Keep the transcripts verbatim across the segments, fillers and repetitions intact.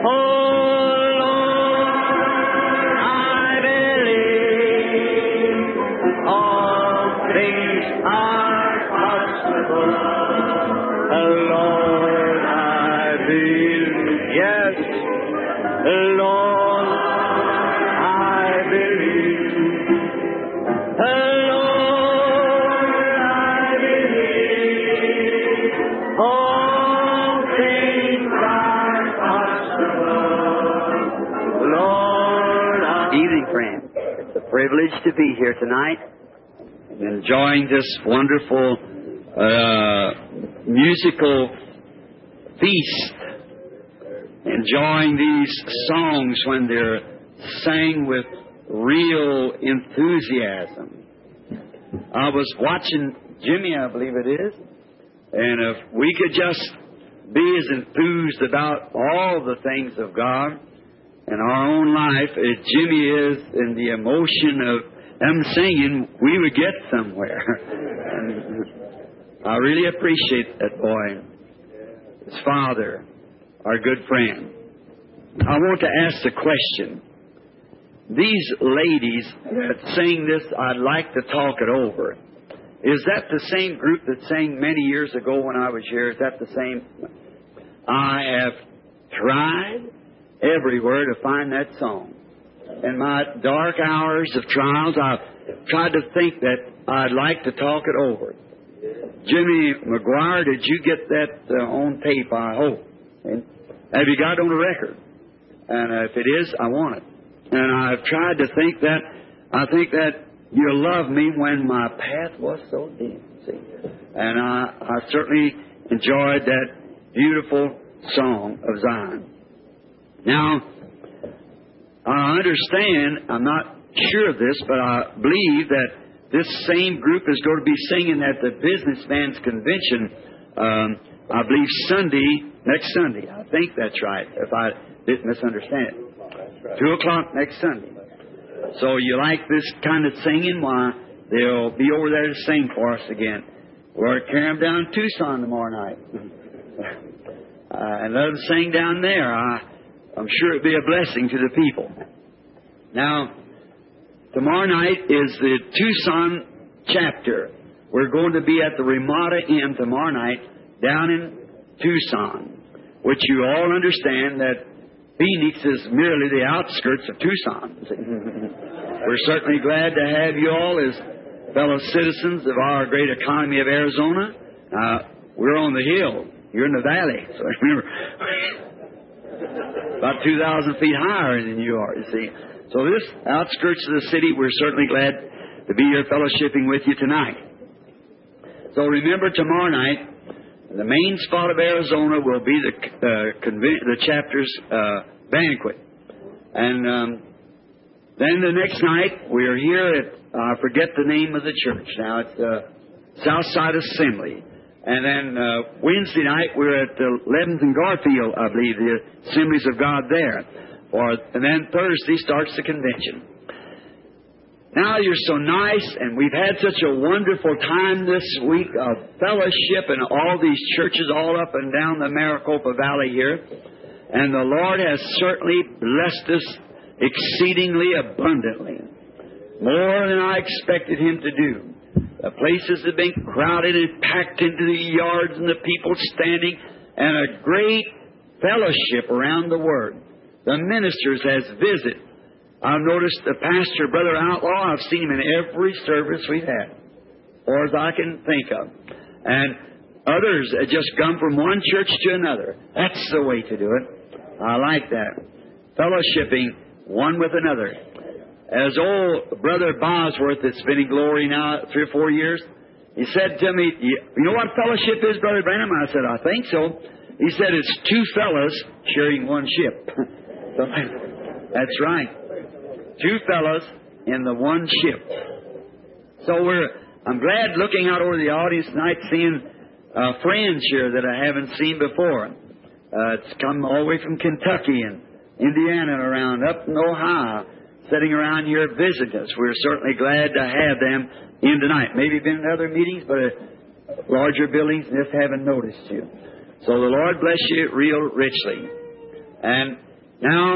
Privileged to be here tonight, enjoying this wonderful uh, musical feast, enjoying these songs when they're sang with real enthusiasm. I was watching Jimmy, I believe it is, and if we could just be as enthused about all the things of God in our own life as Jimmy is in the emotion of them singing, we would get somewhere. And I really appreciate that boy, his father, our good friend. I want to ask the question. These ladies that sing this, I'd like to talk it over. Is that the same group that sang many years ago when I was here? Is that the same? I have tried everywhere to find that song. In my dark hours of trials, I've tried to think that I'd like to talk it over. Jimmy McGuire, did you get that uh, on tape, I hope? And have you got it on the record? And uh, if it is, I want it. And I've tried to think that, I think that you love me when my path was so dim, see. And I, I certainly enjoyed that beautiful song of Zion. Now, I understand, I'm not sure of this, but I believe that this same group is going to be singing at the Businessman's Convention, um, I believe Sunday, next Sunday. I think that's right, if I didn't misunderstand it. Two o'clock next Sunday. So you like this kind of singing? Why, they'll be over there to sing for us again. We're carrying them down to Tucson tomorrow night. uh, and let them sing down there. I, I'm sure it'd be a blessing to the people. Now, tomorrow night is the Tucson chapter. We're going to be at the Ramada Inn tomorrow night down in Tucson, which you all understand that Phoenix is merely the outskirts of Tucson. We're certainly glad to have you all as fellow citizens of our great economy of Arizona. Uh, we're on the hill. You're in the valley. So remember, about two thousand feet higher than you are, you see. So this outskirts of the city, we're certainly glad to be here fellowshipping with you tonight. So remember, tomorrow night, the main spot of Arizona will be the uh, conven- the chapter's uh, banquet. And um, then the next night, we're here at, I uh, forget the name of the church now, it's uh, Southside Assembly. And then uh, Wednesday night, we're at uh, eleventh and Garfield, I believe, the Assemblies of God there. Or, and then Thursday starts the convention. Now you're so nice, and we've had such a wonderful time this week of fellowship in all these churches all up and down the Maricopa Valley here. And the Lord has certainly blessed us exceedingly abundantly, more than I expected Him to do. The places have been crowded and packed into the yards, and the people standing, and a great fellowship around the Word. The ministers has visited. I've noticed the pastor, Brother Outlaw, I've seen him in every service we've had, or as I can think of. And others have just come from one church to another. That's the way to do it. I like that. Fellowshipping one with another. As old Brother Bosworth, that's been in glory now three or four years, he said to me, you know what fellowship is, Brother Branham? I said, I think so. He said, it's two fellas sharing one ship. So, that's right. Two fellas in the one ship. So we're, I'm glad looking out over the audience tonight, seeing uh, friends here that I haven't seen before. Uh, it's come all the way from Kentucky and Indiana and around, up in Ohio, sitting around here visiting us. We're certainly glad to have them in tonight. Maybe been in other meetings, but uh, larger buildings, and just haven't noticed you. So the Lord bless you real richly. And Now,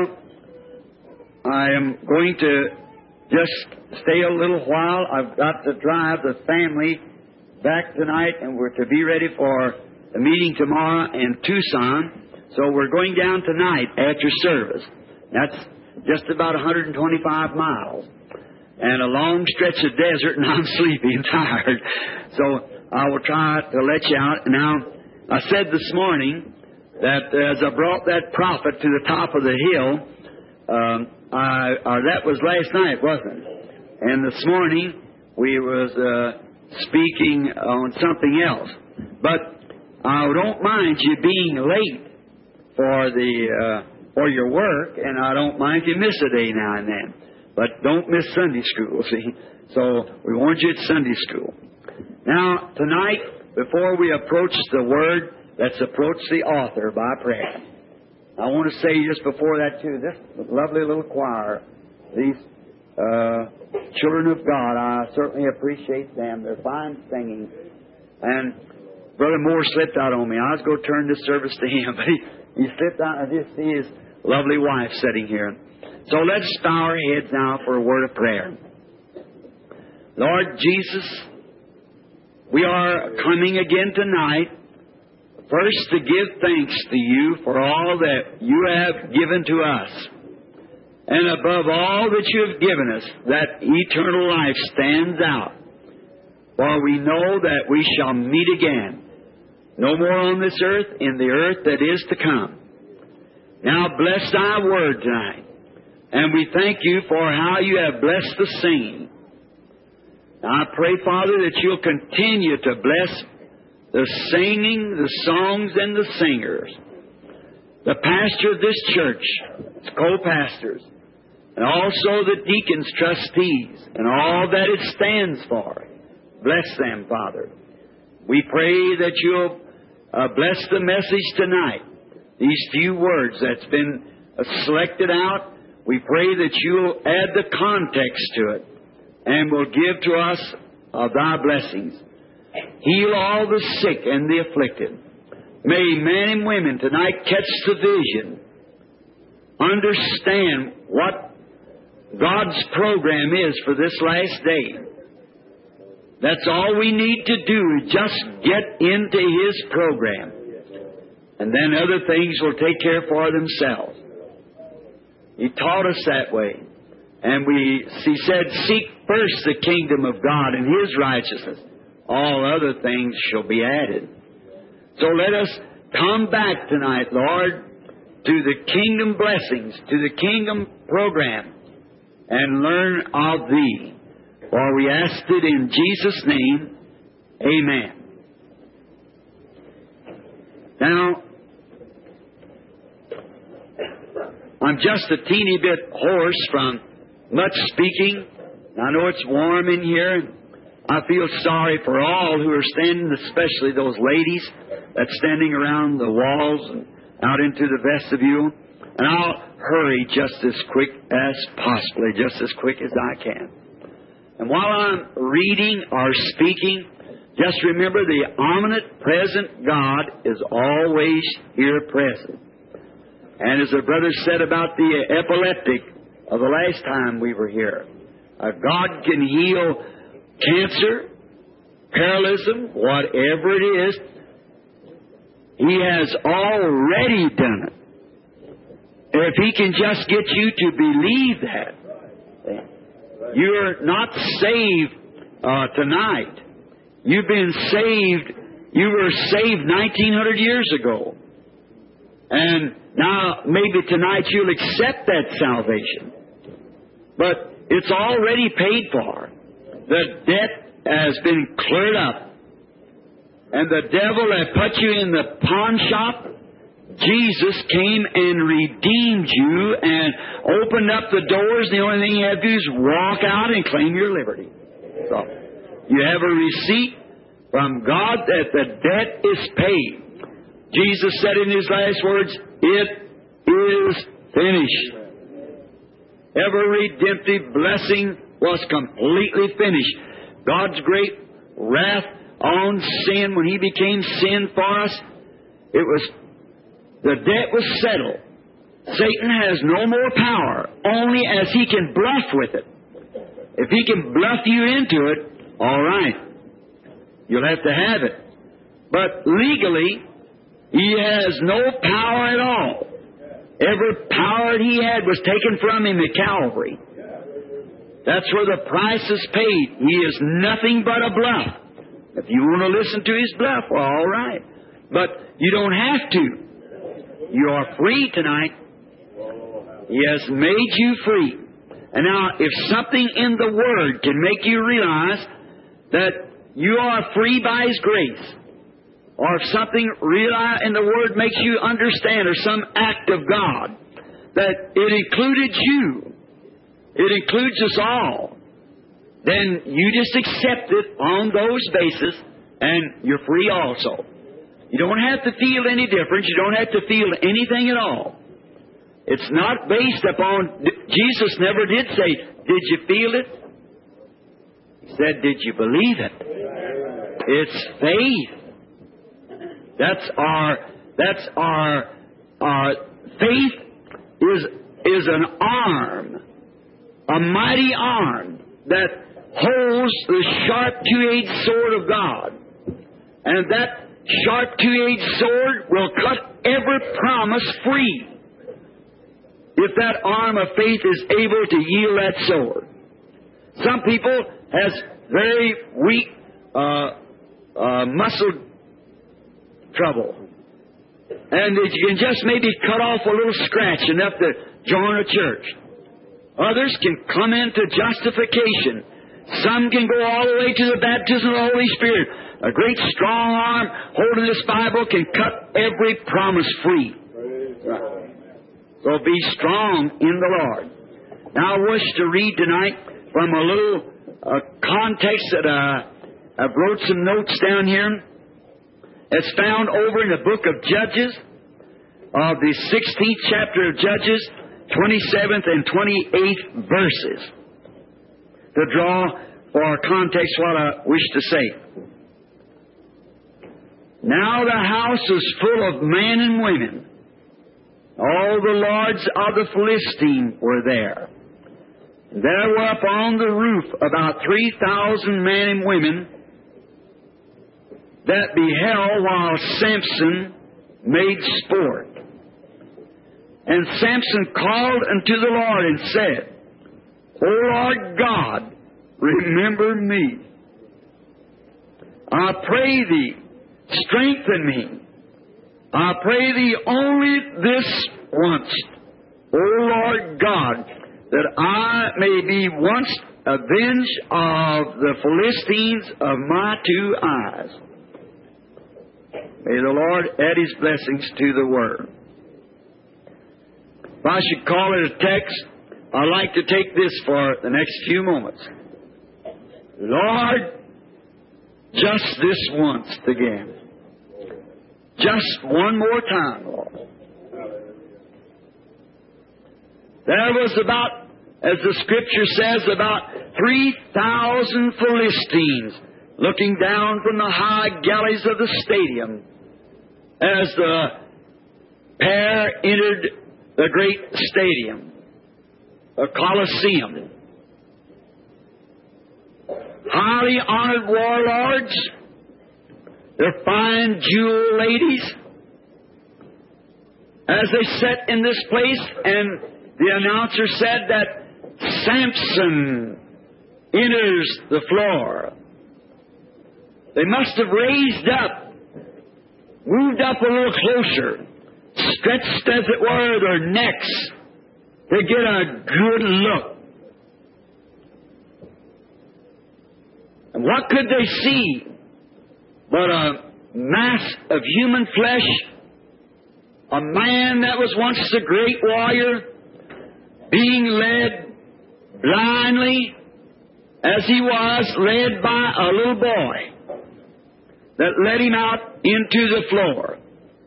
I am going to just stay a little while. I've got to drive the family back tonight, and we're to be ready for the meeting tomorrow in Tucson. So we're going down tonight after service. That's just about one hundred twenty-five miles. And a long stretch of desert, and I'm sleepy and tired. So I will try to let you out. Now, I said this morning that as I brought that prophet to the top of the hill, um, I, or that was last night, wasn't it? And this morning we was uh, speaking on something else. But I don't mind you being late for the uh, for your work, and I don't mind if you miss a day now and then. But don't miss Sunday school, see? So we want you at Sunday school. Now, tonight, before we approach the Word, let's approach the author by prayer. I want to say just before that, too, this lovely little choir, these uh, children of God, I certainly appreciate them. They're fine singing. And Brother Moore slipped out on me. I was going to turn this service to him, but he, he slipped out. I just see his lovely wife sitting here. So let's bow our heads now for a word of prayer. Lord Jesus, we are coming again tonight, first to give thanks to you for all that you have given to us. And above all that you have given us, that eternal life stands out. For we know that we shall meet again, no more on this earth, in the earth that is to come. Now bless thy word tonight. And we thank you for how you have blessed the singing. Now I pray, Father, that you'll continue to bless the singing, the songs, and the singers. The pastor of this church, its co-pastors, and also the deacons, trustees, and all that it stands for. Bless them, Father. We pray that you'll uh, bless the message tonight. These few words that's been uh, selected out, we pray that you'll add the context to it and will give to us of thy blessings. Heal all the sick and the afflicted. May men and women tonight catch the vision, understand what God's program is for this last day. That's all we need to do is just get into His program. And then other things will take care for themselves. He taught us that way. And we, He said, seek first the kingdom of God and His righteousness. All other things shall be added. So let us come back tonight, Lord, to the kingdom blessings, to the kingdom program, and learn of Thee. For we ask it in Jesus' name. Amen. Now, I'm just a teeny bit hoarse from much speaking. I know it's warm in here. I feel sorry for all who are standing, especially those ladies that's standing around the walls and out into the vestibule. And I'll hurry just as quick as possibly, just as quick as I can. And while I'm reading or speaking, just remember the omnipresent God is always here present. And as the brother said about the epileptic of the last time we were here, uh, God can heal cancer, paralysis, whatever it is. He has already done it. If He can just get you to believe that. You're not saved uh, tonight. You've been saved. You were saved nineteen hundred years ago. And now, maybe tonight you'll accept that salvation. But it's already paid for. The debt has been cleared up. And the devil that put you in the pawn shop, Jesus came and redeemed you and opened up the doors. The only thing you have to do is walk out and claim your liberty. So, you have a receipt from God that the debt is paid. Jesus said in His last words, it is finished. Every redemptive blessing was completely finished. God's great wrath on sin, when He became sin for us, it was, the debt was settled. Satan has no more power, only as he can bluff with it. If he can bluff you into it, all right, you'll have to have it. But legally, he has no power at all. Every power he had was taken from him at Calvary. That's where the price is paid. He is nothing but a bluff. If you want to listen to his bluff, well, all right. But you don't have to. You are free tonight. He has made you free. And now, if something in the Word can make you realize that you are free by His grace, or if something realize in the Word makes you understand, or some act of God, that it included you, it includes us all, then you just accept it on those bases, and you're free also. You don't have to feel any difference. You don't have to feel anything at all. It's not based upon... Jesus never did say, did you feel it? He said, did you believe it? It's faith. That's our... That's our... Our faith is, is an arm, a mighty arm that holds the sharp two-edged sword of God. And that sharp two-edged sword will cut every promise free if that arm of faith is able to yield that sword. Some people has very weak uh, uh, muscle trouble, and that you can just maybe cut off a little scratch enough to join a church. Others can come into justification. Some can go all the way to the baptism of the Holy Spirit. A great strong arm holding this Bible can cut every promise free. Right. So be strong in the Lord. Now I wish to read tonight from a little uh, context that uh, I wrote some notes down here. It's found over in the book of Judges, of the sixteenth chapter of Judges, twenty-seventh and twenty-eighth verses, to draw for our context what I wish to say. Now the house was full of men and women. All the lords of the Philistine were there. There were upon the roof about three thousand men and women that beheld while Samson made sport. And Samson called unto the Lord and said, O Lord God, remember me. I pray Thee, strengthen me. I pray Thee only this once, O Lord God, that I may be once avenged of the Philistines of my two eyes. May the Lord add His blessings to the Word. If I should call it a text, I'd like to take this for the next few moments. Lord, just this once again. Just one more time, Lord. There was about, as the Scripture says, about three thousand Philistines looking down from the high galleries of the stadium as the pair entered the great stadium, the Colosseum. Highly honored warlords, their fine jewel ladies, as they sat in this place, and the announcer said that Samson enters the floor. They must have raised up, moved up a little closer, stretched, as it were, their necks to get a good look. And what could they see but a mass of human flesh, a man that was once a great warrior, being led blindly, as he was led by a little boy that led him out into the floor.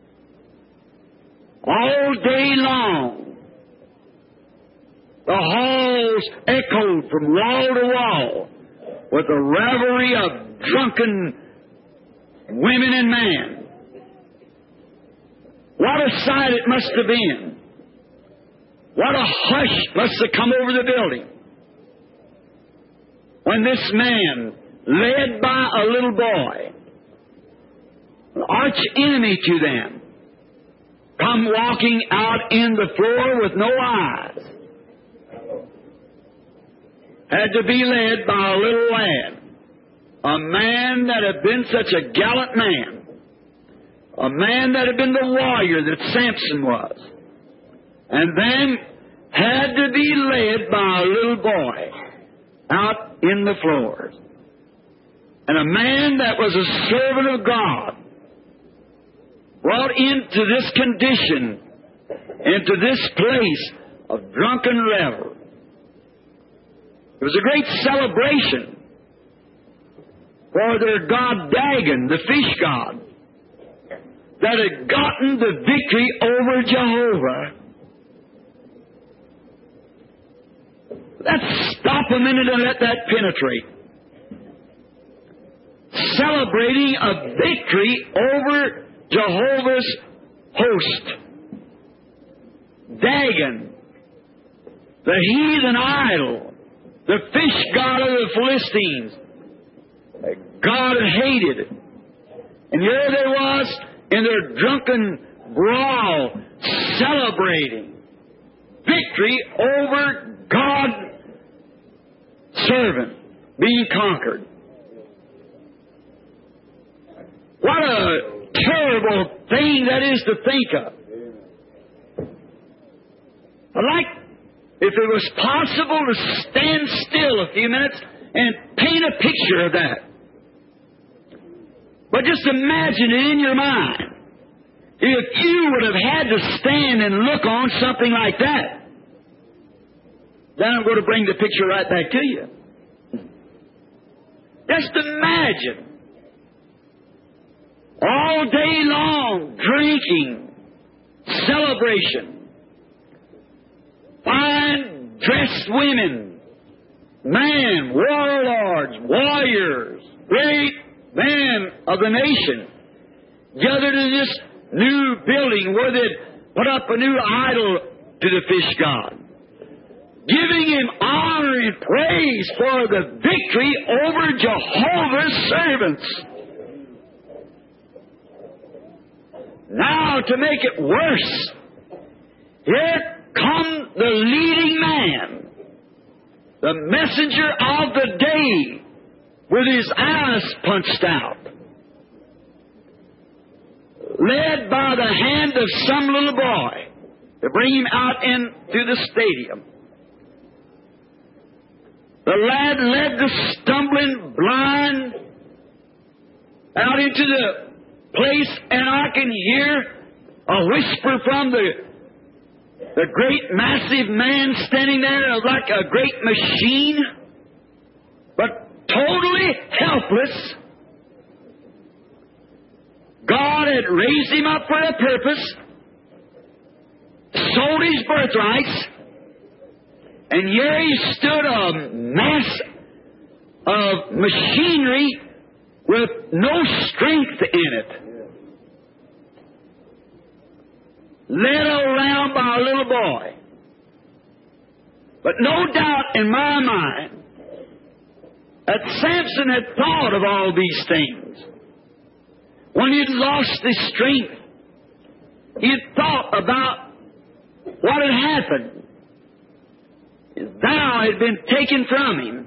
All day long, the halls echoed from wall to wall with a revelry of drunken women and men. What a sight it must have been. What a hush must have come over the building when this man, led by a little boy, an arch enemy to them, come walking out in the floor with no eyes, had to be led by a little lad, a man that had been such a gallant man, a man that had been the warrior that Samson was, and then had to be led by a little boy out in the floors. And a man that was a servant of God, brought into this condition, into this place of drunken revel. It was a great celebration for their god Dagon, the fish god, that had gotten the victory over Jehovah. Let's stop a minute and let that penetrate. Celebrating a victory over Jehovah's host. Dagon, the heathen idol, the fish god of the Philistines, that God hated. And here they was in their drunken brawl, celebrating victory over God's servant being conquered. What a terrible thing that is to think of. I'd like, if it was possible, to stand still a few minutes and paint a picture of that. But just imagine it in your mind. If you would have had to stand and look on something like that, then I'm going to bring the picture right back to you. Just imagine. All day long, drinking, celebration, fine dressed women, men, warlords, warriors, great men of the nation, gathered in this new building where they'd put up a new idol to the fish god, giving him honor and praise for the victory over Jehovah's servants. Now, to make it worse, here come the leading man, the messenger of the day, with his eyes punched out, led by the hand of some little boy to bring him out into the stadium. The lad led the stumbling blind out into the place, and I can hear a whisper from the the great massive man standing there like a great machine, but totally helpless. God had raised him up for a purpose, sold his birthrights, and here he stood, a mass of machinery with no strength in it, led around by a little boy. But no doubt in my mind that Samson had thought of all these things. When he had lost his strength, he had thought about what had happened. His vow had been taken from him,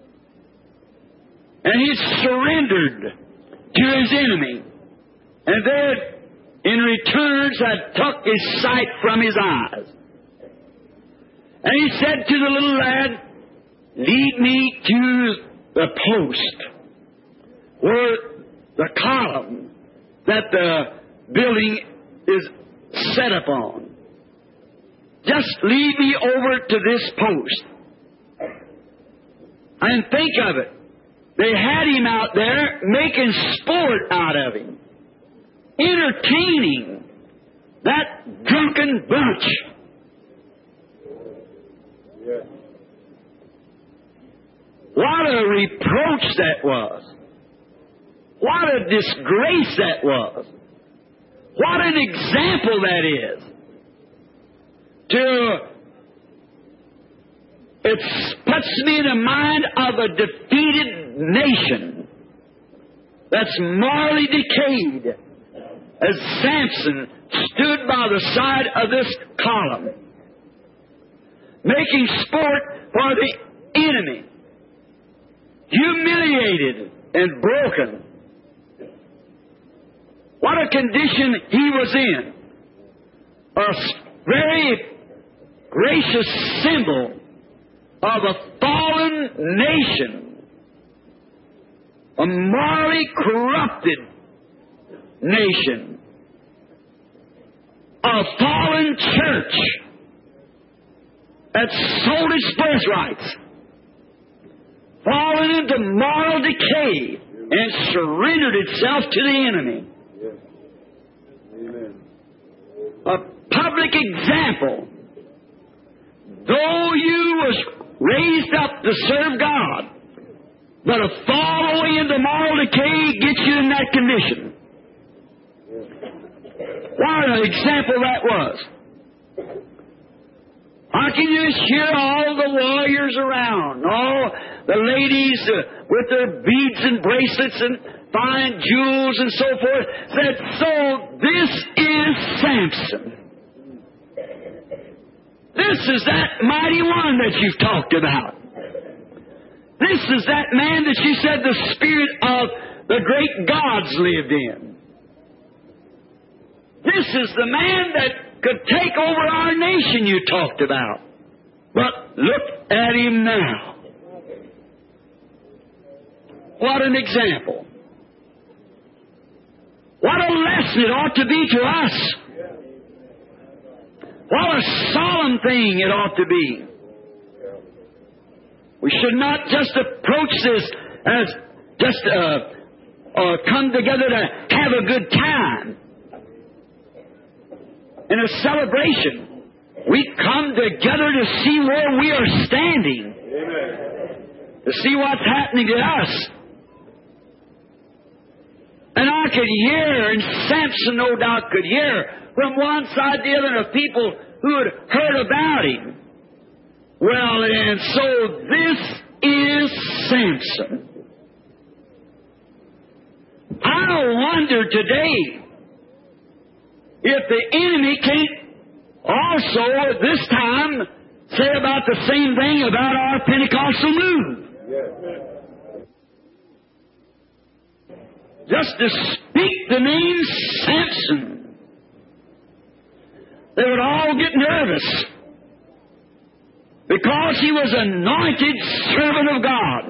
and he had surrendered to his enemy. And they, in return, had took his sight from his eyes. And he said to the little lad, "Lead me to the post where the column that the building is set upon. Just lead me over to this post." And think of it. They had him out there making sport out of him, entertaining that drunken bunch. Yeah. What a reproach that was. What a disgrace that was. What an example that is. To it puts me in the mind of a defeated nation that's morally decayed, as Samson stood by the side of this column, making sport for the enemy, humiliated and broken. What a condition he was in. A very gracious symbol of a fallen nation, a morally corrupted nation, a fallen church that sold its birthrights, fallen into moral decay, and surrendered itself to the enemy. A public example. Though you was raised up to serve God, but a fall away into moral decay gets you in that condition. What an example that was. I can just hear all the warriors around, all the ladies uh, with their beads and bracelets and fine jewels and so forth, said, so this is Samson. This is that mighty one that you've talked about. This is that man that you said the spirit of the great gods lived in. This is the man that could take over our nation you talked about. But look at him now. What an example. What a lesson it ought to be to us. What a solemn thing it ought to be. We should not just approach this as just uh, uh, come together to have a good time. In a celebration, we come together to see where we are standing. Amen. To see what's happening to us. And I could hear, and Samson no doubt could hear, from one side to the other of people who had heard about him. Well, and so this is Samson. I wonder today if the enemy can't also at this time say about the same thing about our Pentecostal move. Just to speak the name Samson, they would all get nervous because he was anointed servant of God.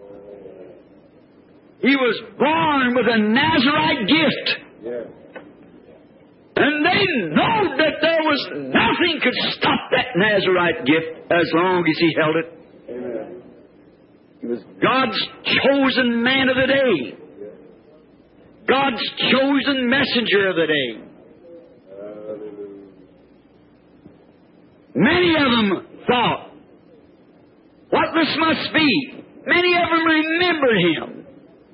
He was born with a Nazarite gift. Yeah. And they know that there was nothing could stop that Nazarite gift as long as he held it. Amen. He was God's chosen man of the day. God's chosen messenger of the day. Many of them thought, what this must be. Many of them remembered him.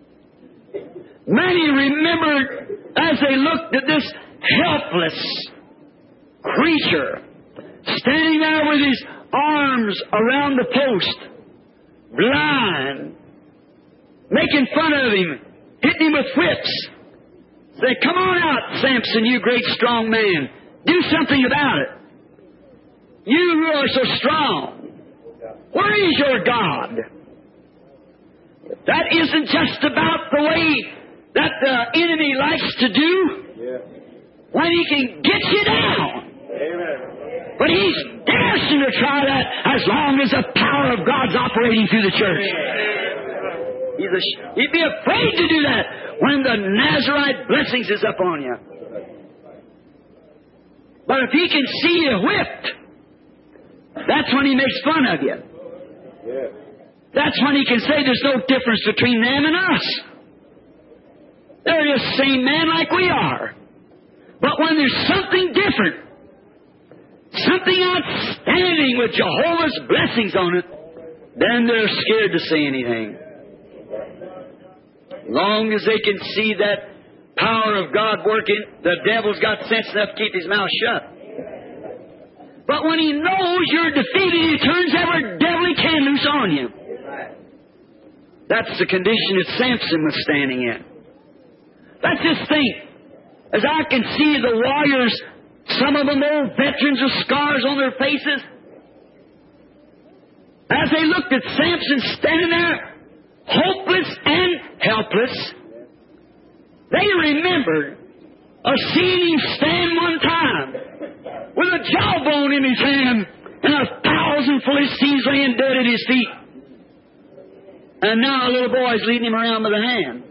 Many remembered as they looked at this helpless creature standing there with his arms around the post, blind, making fun of him, hitting him with whips. Say, come on out, Samson, you great strong man. Do something about it. You who are so strong. Where is your God? If that isn't just about the way that the enemy likes to do, yeah. When he can get you down. Amen. But he's daring to try that as long as the power of God's operating through the church. He's a, he'd be afraid to do that when the Nazarite blessings is upon you. But if he can see you whipped, that's when he makes fun of you. Yeah. That's when he can say there's no difference between them and us. They're the same man like we are. But when there's something different, something outstanding with Jehovah's blessings on it, then they're scared to say anything. As long as they can see that power of God working, the devil's got sense enough to keep his mouth shut. But when he knows you're defeated, he turns every devil he can loose on you. That's the condition that Samson was standing in. Let's just think. As I can see the warriors, some of them old veterans with scars on their faces, as they looked at Samson standing there, hopeless and helpless, they remembered of seeing him stand one time with a jawbone in his hand and a thousand Philistines laying dead at his feet. And now a little boy's leading him around with a hand.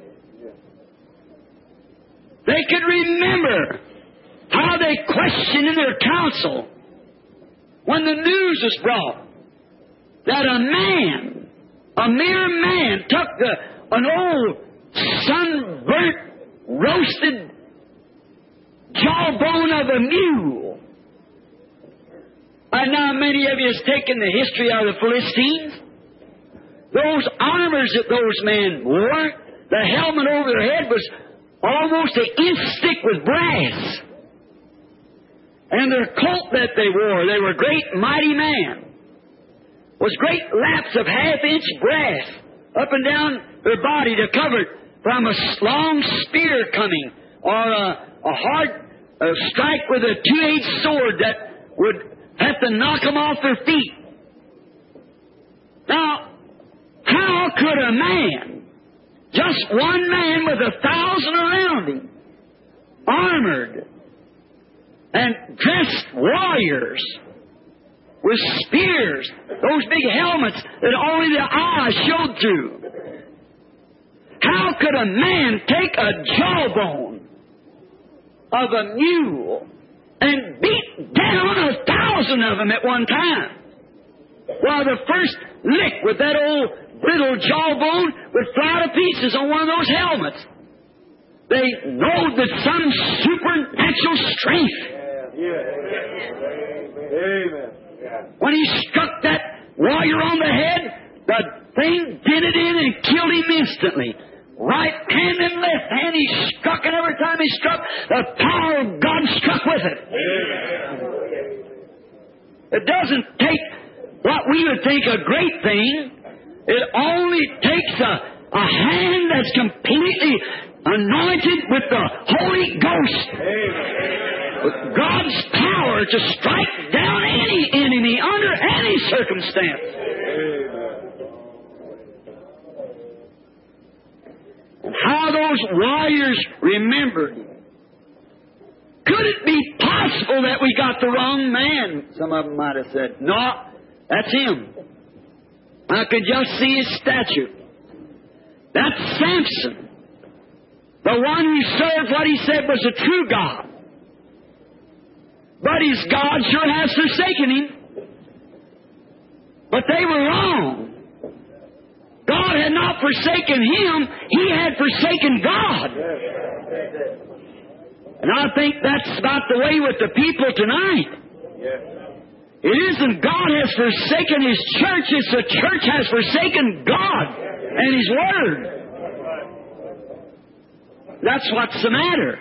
They could remember how they questioned in their council when the news was brought that a man, a mere man, took the, an old sunburnt, roasted jawbone of a mule. And now many of you has taken the history of the Philistines. Those armors that those men wore, the helmet over their head was almost an inch thick with brass. And their coat that they wore, they were great mighty men, was great laps of half-inch brass up and down their body to cover it from a long spear coming, or a, a hard a strike with a two-edged sword that would have to knock them off their feet. Now, how could a man, just one man with a thousand around him, armored and dressed warriors with spears, those big helmets that only the eye showed through, how could a man take a jawbone of a mule and beat down a thousand of them at one time? Well, the first lick with that old brittle jawbone would fly to pieces on one of those helmets. They know that some supernatural strength. Yeah. Yeah. Amen. When he struck that warrior on the head, the thing dented in and killed him instantly. Right hand and left hand he struck, and every time he struck, the power of God struck with it. It doesn't take what we would think a great thing. It only takes a, a hand that's completely anointed with the Holy Ghost, with God's power to strike down any enemy under any circumstance. And how those warriors remembered him. Could it be possible that we got the wrong man? Some of them might have said, no, that's him. I could just see his statue. That's Samson, the one who served what he said was a true God. But his God sure has forsaken him. But they were wrong. God had not forsaken him. He had forsaken God. And I think that's about the way with the people tonight. It isn't God has forsaken His church, it's the church has forsaken God and His Word. That's what's the matter.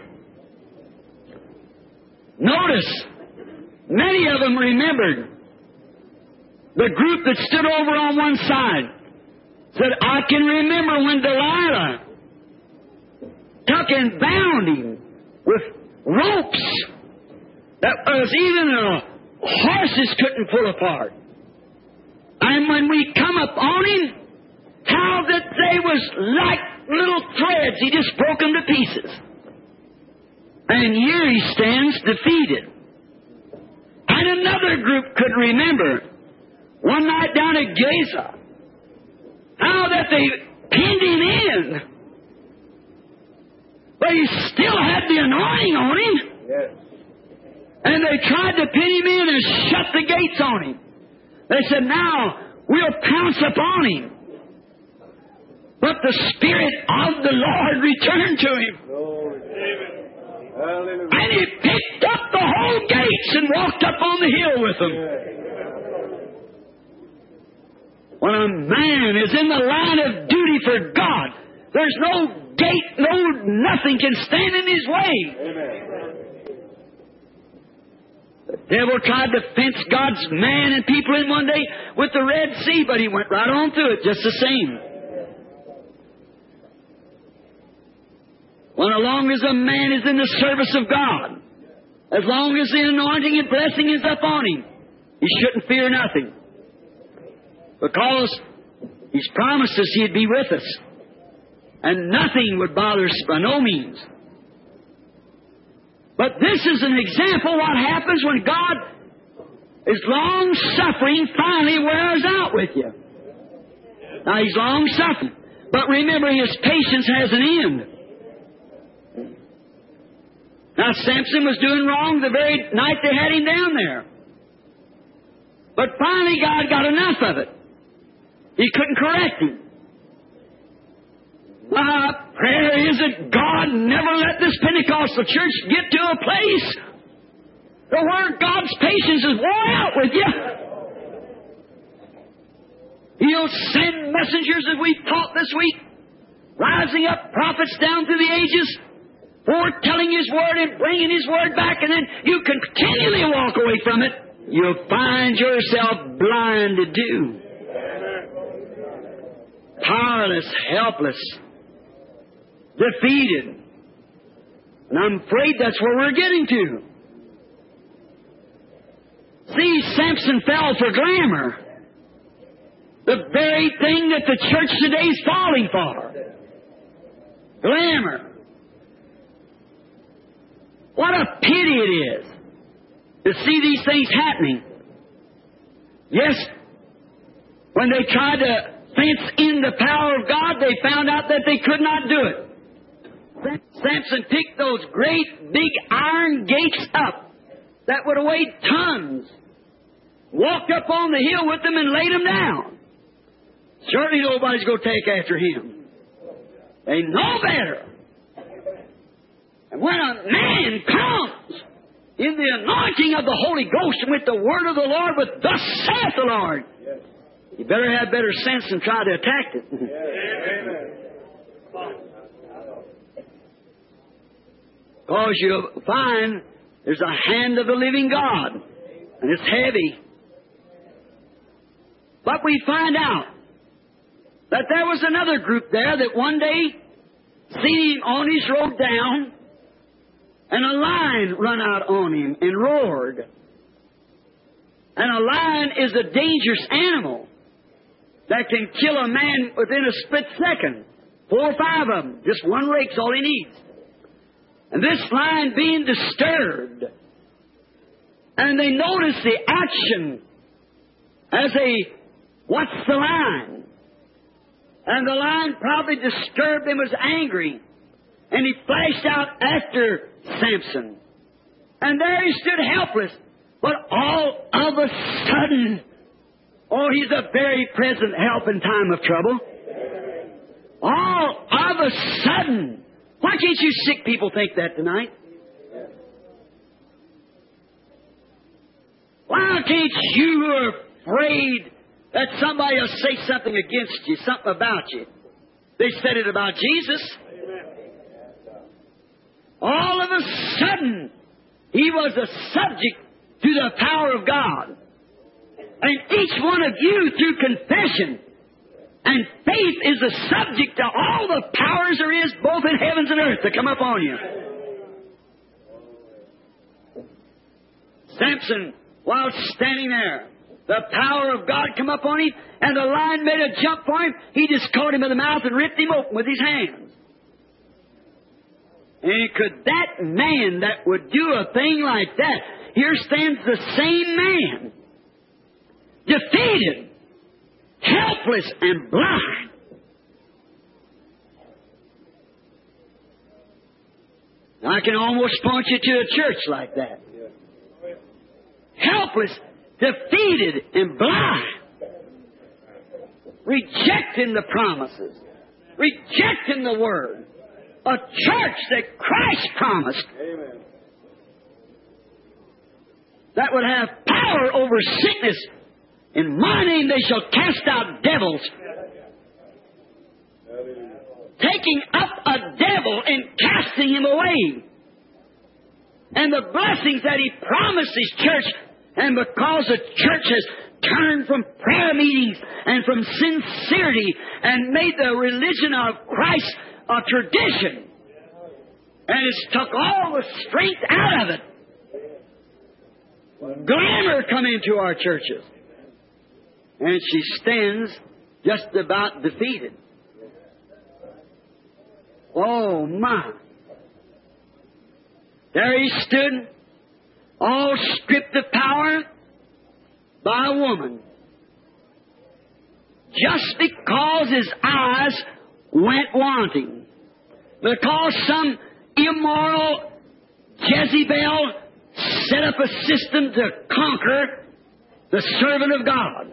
Notice, many of them remembered. The group that stood over on one side said, I can remember when Delilah took and bound him with ropes that was even a horses couldn't pull apart. And when we come up on him, how that they was like little threads. He just broke them to pieces. And here he stands defeated. And another group could remember one night down at Gaza, how that they pinned him in. But he still had the anointing on him. Yes. And they tried to pin him in and shut the gates on him. They said, now we'll pounce upon him. But the Spirit of the Lord returned to him. Glory. Hallelujah. And he picked up the whole gates and walked up on the hill with them. When a man is in the line of duty for God, there's no gate, no nothing can stand in his way. Amen. The Devil tried to fence God's man and people in one day with the Red Sea, but he went right on through it just the same. When as long as a man is in the service of God, as long as the anointing and blessing is upon him, he shouldn't fear nothing. Because He's promised us He'd be with us. And nothing would bother us by no means. But this is an example of what happens when God is long-suffering, finally wears out with you. Now, He's long-suffering. But remember, His patience has an end. Now, Samson was doing wrong the very night they had him down there. But finally, God got enough of it. He couldn't correct him. My prayer is that God never let this Pentecostal church get to a place where God's patience is worn out with you. He'll send messengers, as we've taught this week, rising up prophets down through the ages, foretelling His Word and bringing His Word back, and then you continually walk away from it. You'll find yourself blind to do. Powerless, helpless, defeated. And I'm afraid that's where we're getting to. See, Samson fell for glamour. The very thing that the church today is falling for. Glamour. What a pity it is to see these things happening. Yes, when they tried to fence in the power of God, they found out that they could not do it. Samson picked those great big iron gates up that would have weighed tons, walked up on the hill with them and laid them down. Certainly nobody's going to take after him. They know better. And when a man comes in the anointing of the Holy Ghost and with the word of the Lord, with thus saith the Lord, you better have better sense than try to attack it. Because you'll find there's a hand of the living God, and it's heavy. But we find out that there was another group there that one day seen him on his road down, and a lion run out on him and roared. And a lion is a dangerous animal that can kill a man within a split second. Four or five of them. Just one rake's all he needs. And this lion being disturbed, and they notice the action as a, what's the lion? And the lion probably disturbed him, was angry. And he flashed out after Samson. And there he stood helpless. But all of a sudden, oh, he's a very present help in time of trouble. All of a sudden. Why can't you sick people think that tonight? Why can't you, who are afraid that somebody will say something against you, something about you? They said it about Jesus. All of a sudden, he was a subject to the power of God. And each one of you, through confession and faith, is a subject to all the powers there is, both in heavens and earth, to come upon you. Samson, while standing there, the power of God come upon him, and the lion made a jump for him. He just caught him in the mouth and ripped him open with his hands. And could that man that would do a thing like that, here stands the same man, defeated, helpless, and blind. Now, I can almost point you to a church like that. Helpless, defeated, and blind. Rejecting the promises. Rejecting the Word. A church that Christ promised. Amen. That would have power over sickness. In my name they shall cast out devils. Taking up a devil and casting him away. and the blessings that He promised His church. And because the church has turned from prayer meetings and from sincerity and made the religion of Christ a tradition, and it's took all the strength out of it, glamour come into our churches. And she stands just about defeated. Oh, my. There he stood, all stripped of power by a woman. Just because his eyes went wanting. Because some immoral Jezebel set up a system to conquer the servant of God.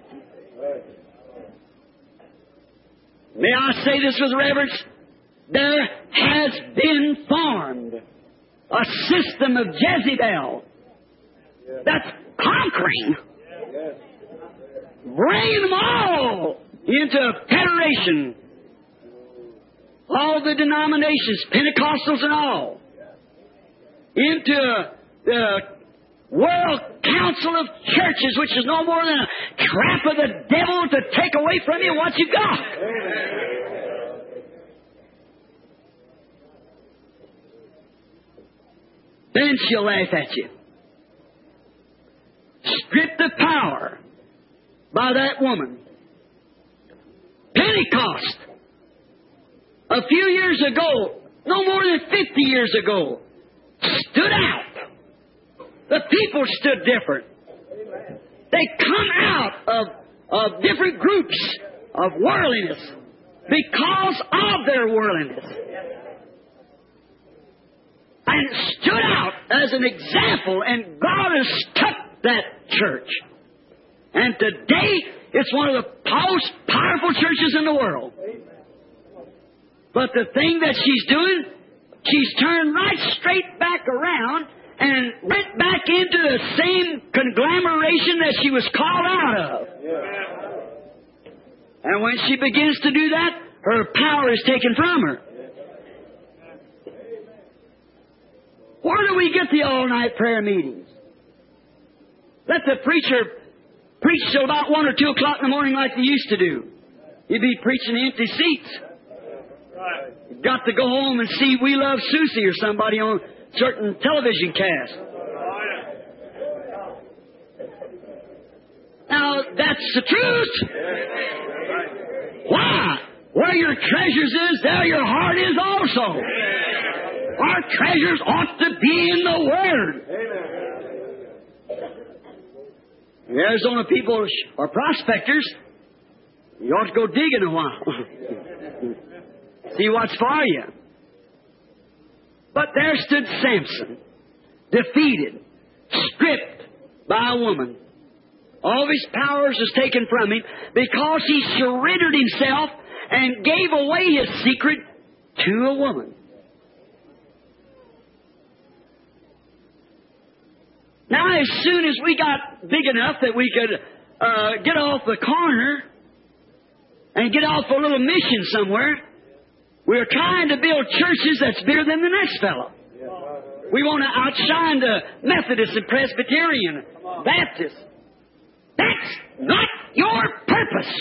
May I say this with reverence? There has been formed a system of Jezebel that's conquering, bringing them all into a federation. All the denominations, Pentecostals and all, into the World Council of Churches, which is no more than a trap of the devil to take away from you what you got. Then she'll laugh at you. Stripped of power by that woman. Pentecost, a few years ago, no more than fifty years ago, stood out. The people stood different. They come out of, of different groups of worldliness because of their worldliness. And stood out as an example, and God has stuck that church. And today, it's one of the most powerful churches in the world. But the thing that she's doing, she's turned right straight back around and went back into the same conglomeration that she was called out of. And when she begins to do that, her power is taken from her. Where do we get the all-night prayer meetings? Let the preacher preach till about one or two o'clock in the morning like they used to do. You'd be preaching empty seats. You've got to go home and see We Love Susie or somebody on certain television cast. Now, that's the truth. Why? Where your treasures is, there your heart is also. Our treasures ought to be in the Word. The Arizona people are prospectors. You ought to go digging a while. See what's for you. But there stood Samson, defeated, stripped by a woman. All of his powers was taken from him because he surrendered himself and gave away his secret to a woman. Now, as soon as we got big enough that we could uh, get off the corner and get off a little mission somewhere, we're trying to build churches that's bigger than the next fellow. We want to outshine the Methodist and Presbyterian, Baptist. That's not your purpose.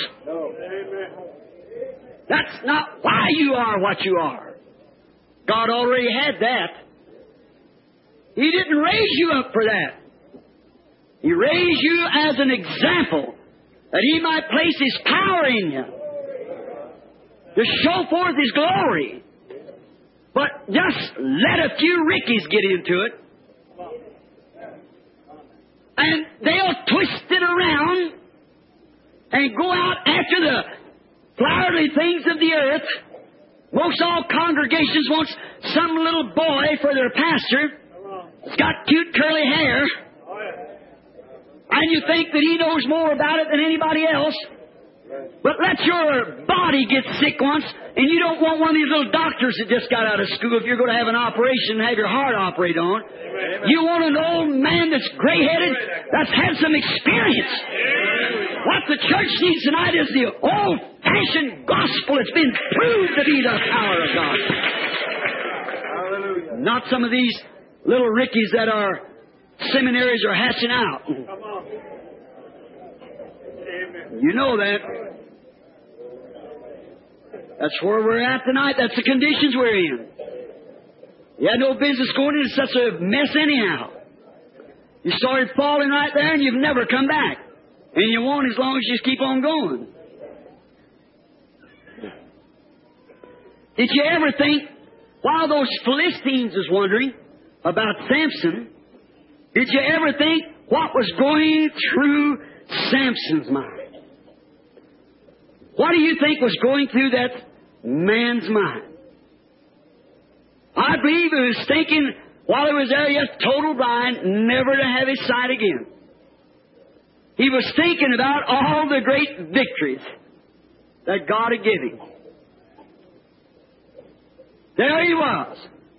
That's not why you are what you are. God already had that. He didn't raise you up for that. He raised you as an example that He might place His power in you to show forth His glory. But just let a few Rickies get into it, and they'll twist it around and go out after the flowery things of the earth. Most all congregations want some little boy for their pastor. It's got cute curly hair. And you think that he knows more about it than anybody else. But let your body get sick once, and you don't want one of these little doctors that just got out of school if you're going to have an operation and have your heart operated on. You want an old man that's gray-headed, that's had some experience. What the church needs tonight is the old-fashioned gospel that's been proved to be the power of God. Not some of these little Rickies that our seminaries are hatching out. Come on. Amen. You know that. That's where we're at tonight. That's the conditions we're in. You had no business going into such a mess anyhow. You started falling right there and you've never come back. And you won't as long as you just keep on going. Did you ever think, while those Philistines was wondering about Samson, did you ever think what was going through Samson's mind? What do you think was going through that man's mind? I believe he was thinking, while he was there, yes, total blind, never to have his sight again. He was thinking about all the great victories that God had given him. There he was,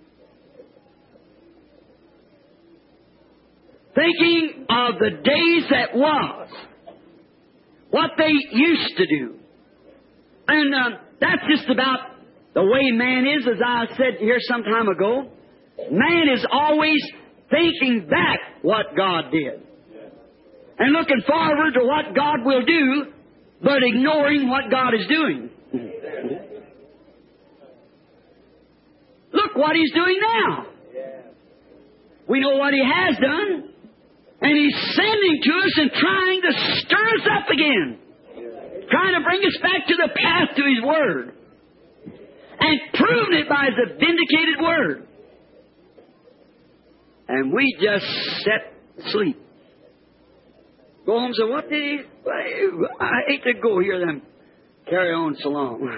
thinking of the days that was, what they used to do. And uh, that's just about the way man is, as I said here some time ago. Man is always thinking back what God did. And looking forward to what God will do, but ignoring what God is doing. Look what He's doing now. We know what He has done. And He's sending to us and trying to stir us up again. Trying to bring us back to the path to His Word. And proving it by His vindicated Word. And we just sat asleep. Go home and say, what did he... I hate to go hear them carry on so long.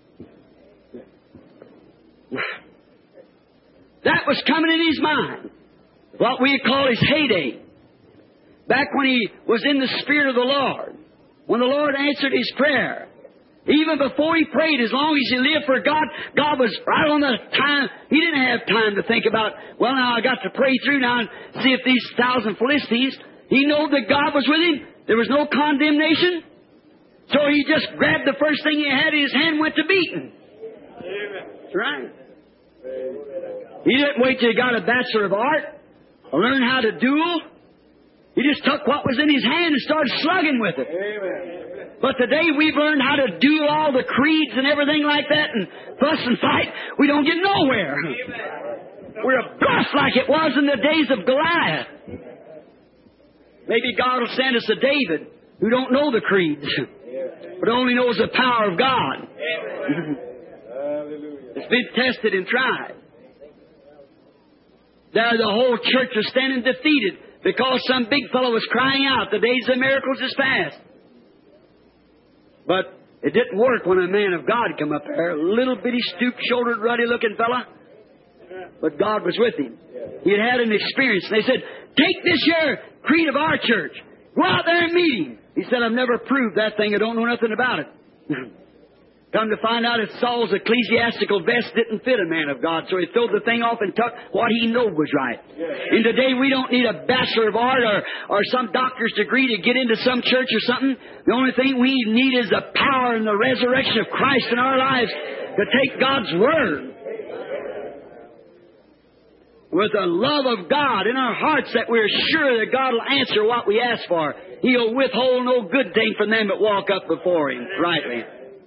That was coming in his mind. What we call his heyday. Back when he was in the Spirit of the Lord. When the Lord answered his prayer. Even before he prayed, as long as he lived for God, God was right on the time. He didn't have time to think about, well, now I got to pray through now and see if these thousand Philistines... He knew that God was with him. There was no condemnation. So he just grabbed the first thing he had in his hand and went to beating. That's right. He didn't wait till he got a Bachelor of Art or learn how to duel. He just took what was in his hand and started slugging with it. Amen. But today we've learned how to duel all the creeds and everything like that and fuss and fight. We don't get nowhere. Amen. We're a bust like it was in the days of Goliath. Maybe God will send us a David who don't know the creeds, but only knows the power of God. It's been tested and tried. There the whole church was standing defeated because some big fellow was crying out, the days of miracles is past. But it didn't work when a man of God come up there, a little bitty stoop-shouldered, ruddy-looking fella. But God was with him. He had had an experience. And they said, take this here creed of our church. Go out there and meet him. He said, I've never proved that thing. I don't know nothing about it. Come to find out that Saul's ecclesiastical vest didn't fit a man of God. So he threw the thing off and took what he knew was right. And today we don't need a Bachelor of Art or, or some doctor's degree to get into some church or something. The only thing we need is the power and the resurrection of Christ in our lives to take God's Word. With the love of God in our hearts that we're sure that God will answer what we ask for. He'll withhold no good thing from them that walk up before Him rightly.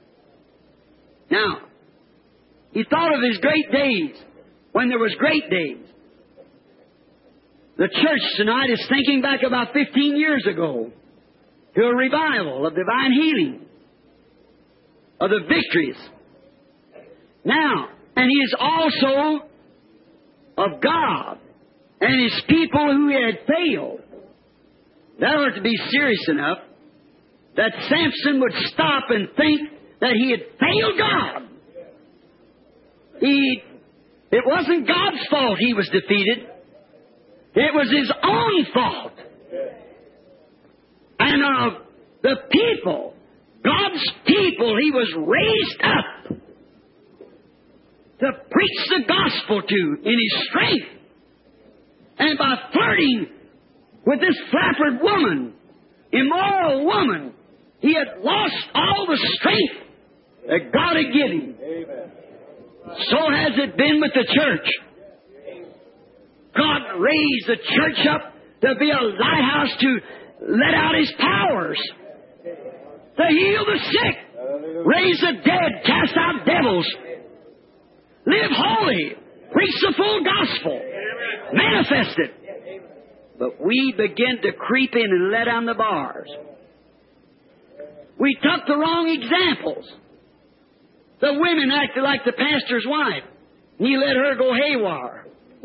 Now, he thought of his great days, when there was great days. The church tonight is thinking back about fifteen years ago to a revival of divine healing, of the victories. Now, and he is also of God and His people who had failed. That ought to be serious enough that Samson would stop and think that he had failed God. He, it wasn't God's fault he was defeated. It was his own fault. And of the people, God's people, he was raised up to preach the gospel to in his strength. And by flirting with this flappered woman, immoral woman, he had lost all the strength that God had given him. Amen. So has it been with the church. God raised the church up to be a lighthouse to let out His powers, to heal the sick, raise the dead, cast out devils, live holy, preach the full gospel, manifest it. But we begin to creep in and let down the bars. We took the wrong examples. The women acted like the pastor's wife. He let her go haywire.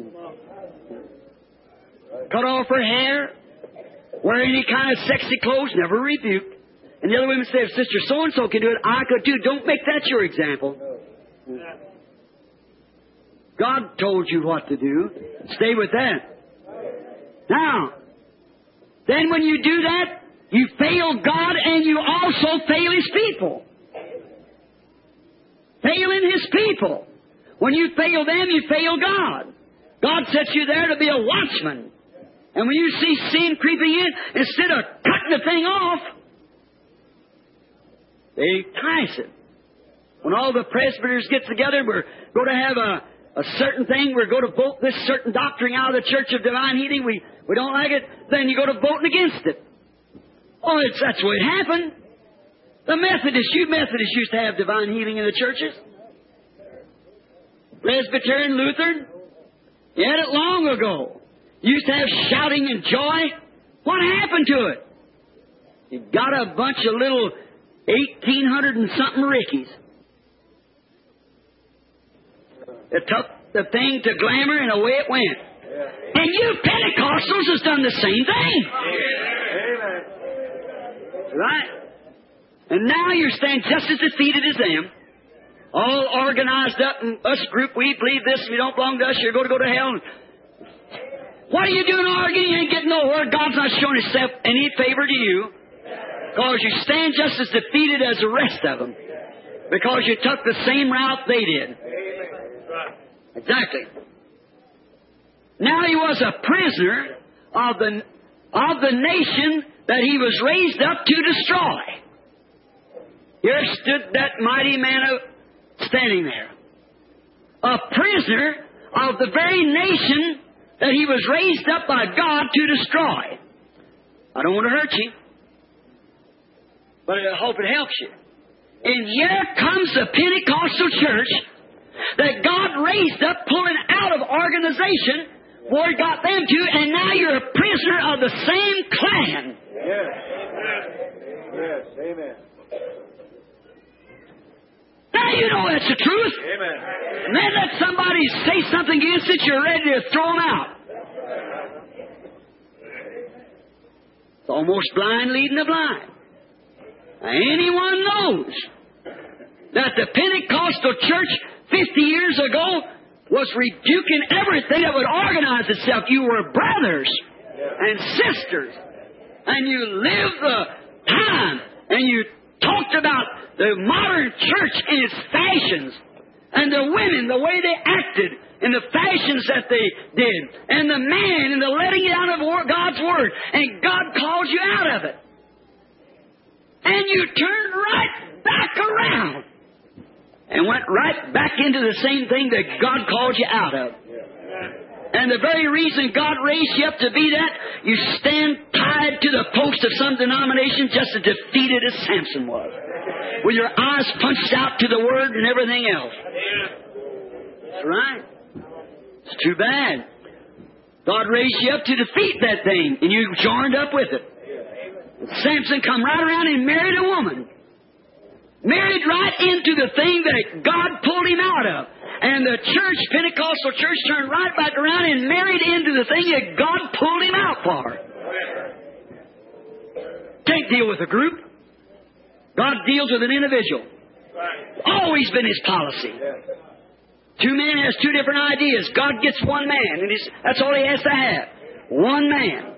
Cut off her hair, wear any kind of sexy clothes, never rebuked. And the other women say, if Sister so-and-so can do it, I could too. Don't make that your example. God told you what to do. Stay with that. Now, then when you do that, you fail God and you also fail His people. Failing His people. When you fail them, you fail God. God sets you there to be a watchman. And when you see sin creeping in, instead of cutting the thing off, they entice it. When all the presbyters get together, we're going to have a, a certain thing. We're going to vote this certain doctrine out of the Church of Divine Healing. We, we don't like it. Then you go to voting against it. Oh, it's, that's the way it happened. The Methodists, you Methodists used to have divine healing in the churches. Presbyterian, Lutheran, you had it long ago. You used to have shouting and joy. What happened to it? You got a bunch of little eighteen hundred and something Rickies. It took the thing to glamour and away it went. And you Pentecostals has done the same thing. Right? And now you're staying just as defeated as them. All organized up in us group, we believe this, if you don't belong to us, you're going to go to hell. What are you doing arguing? You ain't getting nowhere. God's not showing Himself any favor to you. Because you stand just as defeated as the rest of them. Because you took the same route they did. Exactly. Now he was a prisoner of the, of the nation that he was raised up to destroy. Here stood that mighty man of, standing there. A prisoner of the very nation that he was raised up by God to destroy. I don't want to hurt you, but I hope it helps you. And here comes the Pentecostal church that God raised up, pulling out of organization where He got them to, and now you're a prisoner of the same clan. Yes. Yes. Amen. Now you know that's the truth. Amen. And then let somebody say something against it, you're ready to throw them out. It's almost blind leading the blind. Now, anyone knows that the Pentecostal church fifty years ago was rebuking everything that would organize itself. You were brothers and sisters, and you lived the time, and you talked about the modern church and its fashions, and the women, the way they acted, and the fashions that they did, and the man, and the letting it out of God's Word, and God calls you out of it. And you turned right back around and went right back into the same thing that God called you out of. And the very reason God raised you up to be that, you stand tied to the post of some denomination just as defeated as Samson was, with your eyes punched out to the Word and everything else. That's right. It's too bad. God raised you up to defeat that thing, and you joined up with it. And Samson come right around and married a woman. Married right into the thing that God pulled him out of. And the church, Pentecostal church, turned right back around and married into the thing that God pulled him out for. Can't deal with a group. God deals with an individual. Always been His policy. Two men has two different ideas. God gets one man, and he's, that's all He has to have. One man.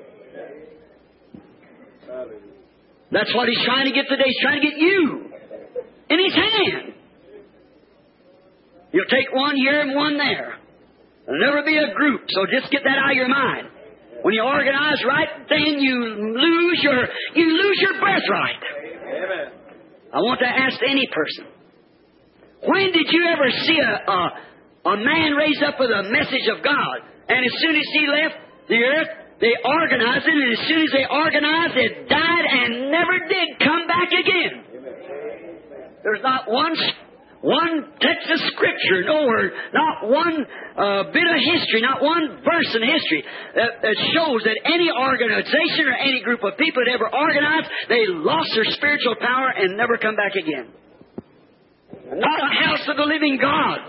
That's what He's trying to get today. He's trying to get you in His hand. You'll take one here and one there. There'll never be a group, so just get that out of your mind. When you organize right, then you lose your you lose your birthright. Amen. I want to ask any person, when did you ever see a, a, a man raised up with a message of God And as soon as he left the earth, they organized it, and as soon as they organized, it died and never did come back again. There's not one one text of Scripture, nowhere, not one uh, bit of history, not one verse in history that, that shows that any organization or any group of people that ever organized, they lost their spiritual power and never come back again. Not a house of the living God.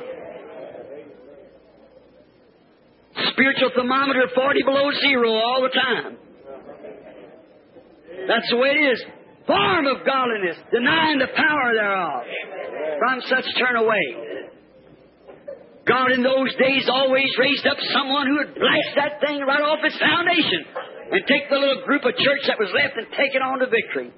Spiritual thermometer forty below zero all the time. That's the way it is. Form of godliness, denying the power thereof. From such turn away. God in those days always raised up someone who would blast that thing right off its foundation and take the little group of church that was left and take it on to victory.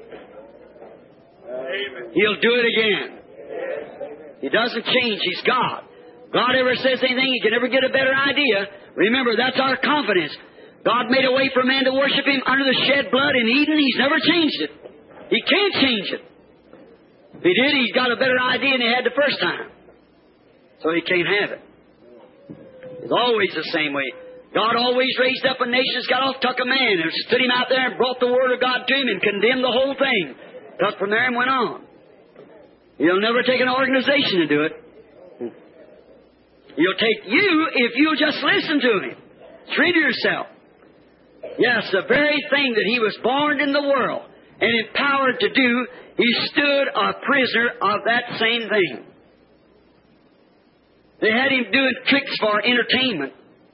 He'll do it again. He doesn't change. He's God. God ever says anything, you can never get a better idea. Remember, that's our confidence. God made a way for man to worship Him under the shed blood in Eden. He's never changed it. He can't change it. If He did, He's got a better idea than He had the first time. So He can't have it. It's always the same way. God always raised up a nation, got off, took a man, and stood him out there and brought the Word of God to him and condemned the whole thing. Took from there and went on. He'll never take an organization to do it. He'll take you if you'll just listen to Him. Surrender yourself. Yes, the very thing that He was born in the world and empowered to do, He stood a prisoner of that same thing. They had Him doing tricks for entertainment.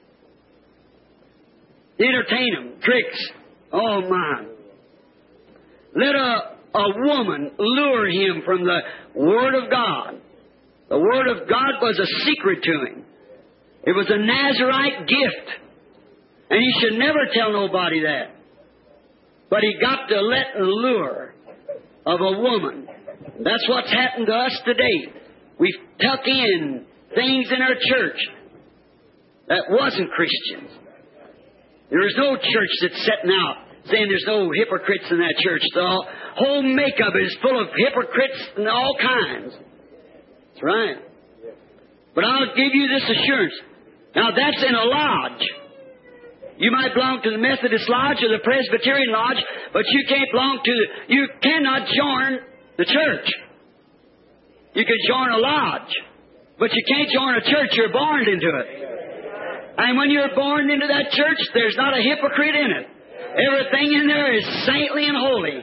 Entertain Him, tricks. Oh, my. Let a, a woman lure Him from the Word of God. The Word of God was a secret to Him. It was a Nazarite gift. And He should never tell nobody that. But He got to let and lure of a woman. That's what's happened to us today. We've tuck in things in our church that wasn't Christians. There is no church that's setting out saying there's no hypocrites in that church. The whole makeup is full of hypocrites and all kinds. That's right. But I'll give you this assurance. Now that's in a lodge. You might belong to the Methodist Lodge or the Presbyterian Lodge, but you can't belong to the, you cannot join the church. You can join a lodge, but you can't join a church. You're born into it. And when you're born into that church, there's not a hypocrite in it. Everything in there is saintly and holy.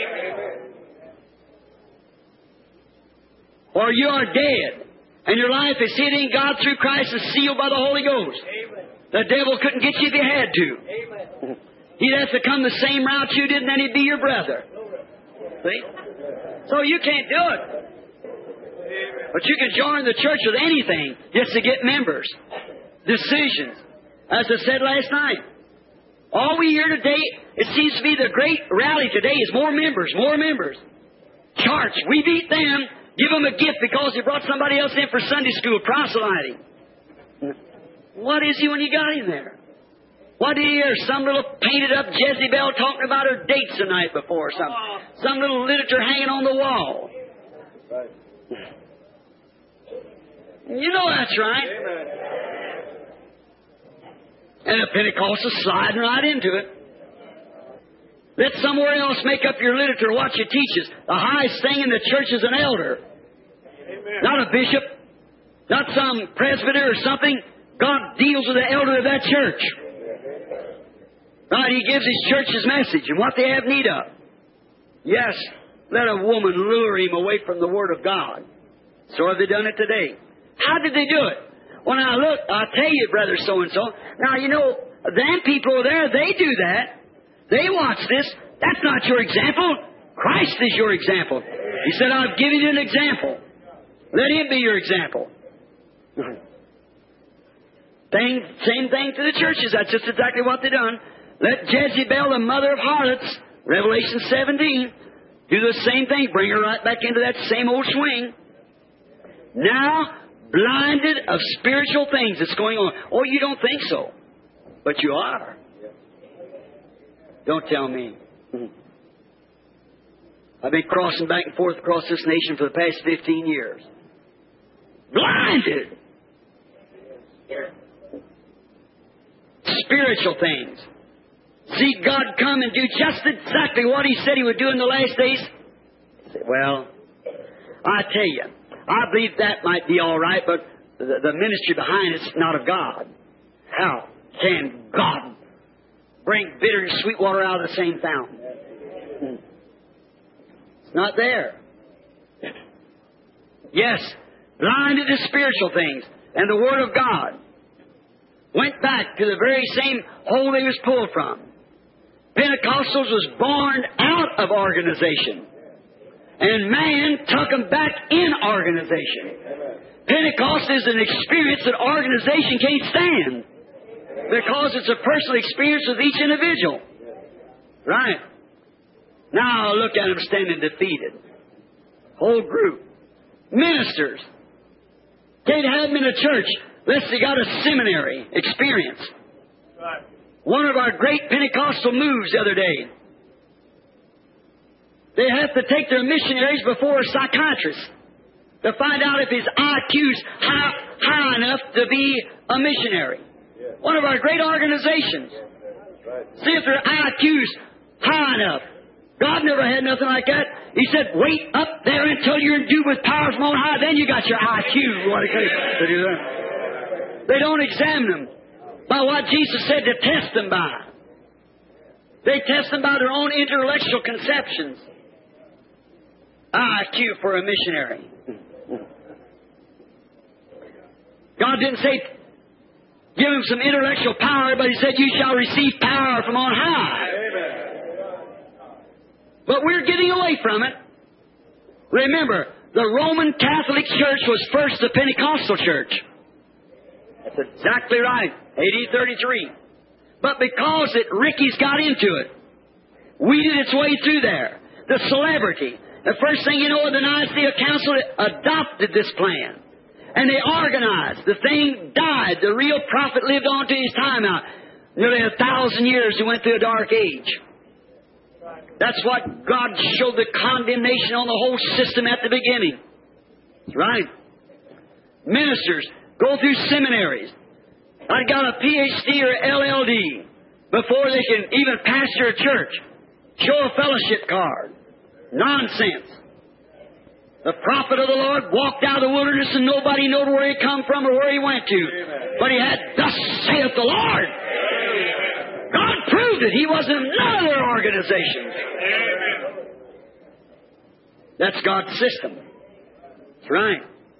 Or you are dead, and your life is hid in God through Christ and sealed by the Holy Ghost. The devil couldn't get you if he had to. He'd have to come the same route you did, and then he'd be your brother. See? So you can't do it. But you can join the church with anything just to get members. Decisions. As I said last night, all we hear today, it seems to be the great rally today is more members, more members. Charts, we beat them, give them a gift because they brought somebody else in for Sunday school, proselyting. What is he when you got him there? What did he hear? Some little painted up Jezebel talking about her dates the night before or something. Some little literature hanging on the wall. You know that's right. And the Pentecostals sliding right into it. Let somewhere else make up your literature what you teaches. The highest thing in the church is an elder. Amen. Not a bishop. Not some presbyter or something. God deals with the elder of that church. Right? He gives his church his message and what they have need of. Yes, let a woman lure him away from the Word of God. So have they done it today. How did they do it? When I look, I'll tell you, brother so-and-so. Now, you know, them people there, they do that. They watch this. That's not your example. Christ is your example. He said, I've given you an example. Let Him be your example. Thing, same thing to the churches. That's just exactly what they've done. Let Jezebel, the mother of harlots, Revelation seventeen, do the same thing. Bring her right back into that same old swing. Now, blinded of spiritual things that's going on. Oh, you don't think so. But you are. Don't tell me. I've been crossing back and forth across this nation for the past fifteen years. Blinded. spiritual things. See God come and do just exactly what He said He would do in the last days. Well, I tell you, I believe that might be all right, but the, the ministry behind it's not of God. How can God bring bitter and sweet water out of the same fountain? It's not there. Yes, blinded to spiritual things and the Word of God. Went back to the very same hole they was pulled from. Pentecostals was born out of organization. And man took them back in organization. Pentecost is an experience that organization can't stand. Because it's a personal experience with each individual. Right. Now look at them standing defeated. Whole group. Ministers. Can't have them in a church unless they got a seminary experience. Right. One of our great Pentecostal moves the other day. They have to take their missionaries before a psychiatrist to find out if his I Q's high, high enough to be a missionary. Yeah. One of our great organizations. Right. See if their I Q's high enough. God never had nothing like that. He said, wait up there until you're endued with power from on high. Then you got your I Q. What to do that? They don't examine them by what Jesus said to test them by. They test them by their own intellectual conceptions. I Q for a missionary. God didn't say, give him some intellectual power, but He said, you shall receive power from on high. Amen. But we're getting away from it. Remember, the Roman Catholic Church was first the Pentecostal church. That's exactly right. A D thirty-three. But because it, Ricky's got into it, weeded its way through there. The celebrity. The first thing you know, the Nicaea Council adopted this plan. And they organized. The thing died. The real prophet lived on to his time out. Nearly a thousand years he went through a dark age. That's what God showed the condemnation on the whole system at the beginning. That's right. Ministers go through seminaries. I got a P H D or L L D before they can even pastor a church. Show a fellowship card. Nonsense. The prophet of the Lord walked out of the wilderness and nobody knew where he come from or where he went to. Amen. But he had, thus saith the Lord. Amen. God proved it. He wasn't in none of their organizations. Amen. That's God's system. That's right.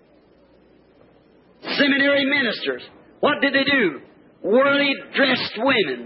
Seminary ministers. What did they do? Worldly dressed women.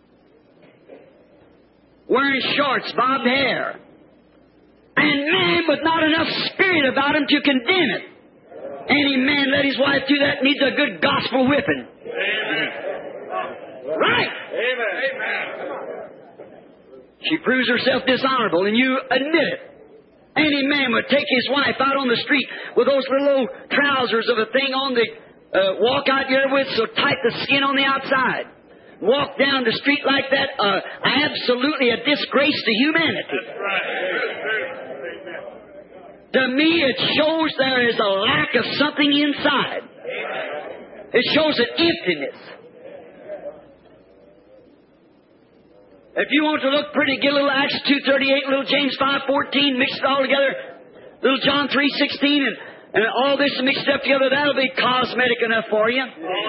Wearing shorts, bobbed hair. And man with not enough spirit about him to condemn it. Any man let his wife do that needs a good gospel whipping. Amen. Right. Amen. She proves herself dishonorable, and you admit it. Any man would take his wife out on the street with those little old trousers of a thing on the uh, walk out there with so tight the skin on the outside. Walk down the street like that, uh, absolutely a disgrace to humanity. That's right. To me, it shows there is a lack of something inside. It shows an emptiness. If you want to look pretty, get a little Acts two thirty-eight, little James five fourteen, mix it all together, little John three sixteen, and, and all this mixed up together, that'll be cosmetic enough for you.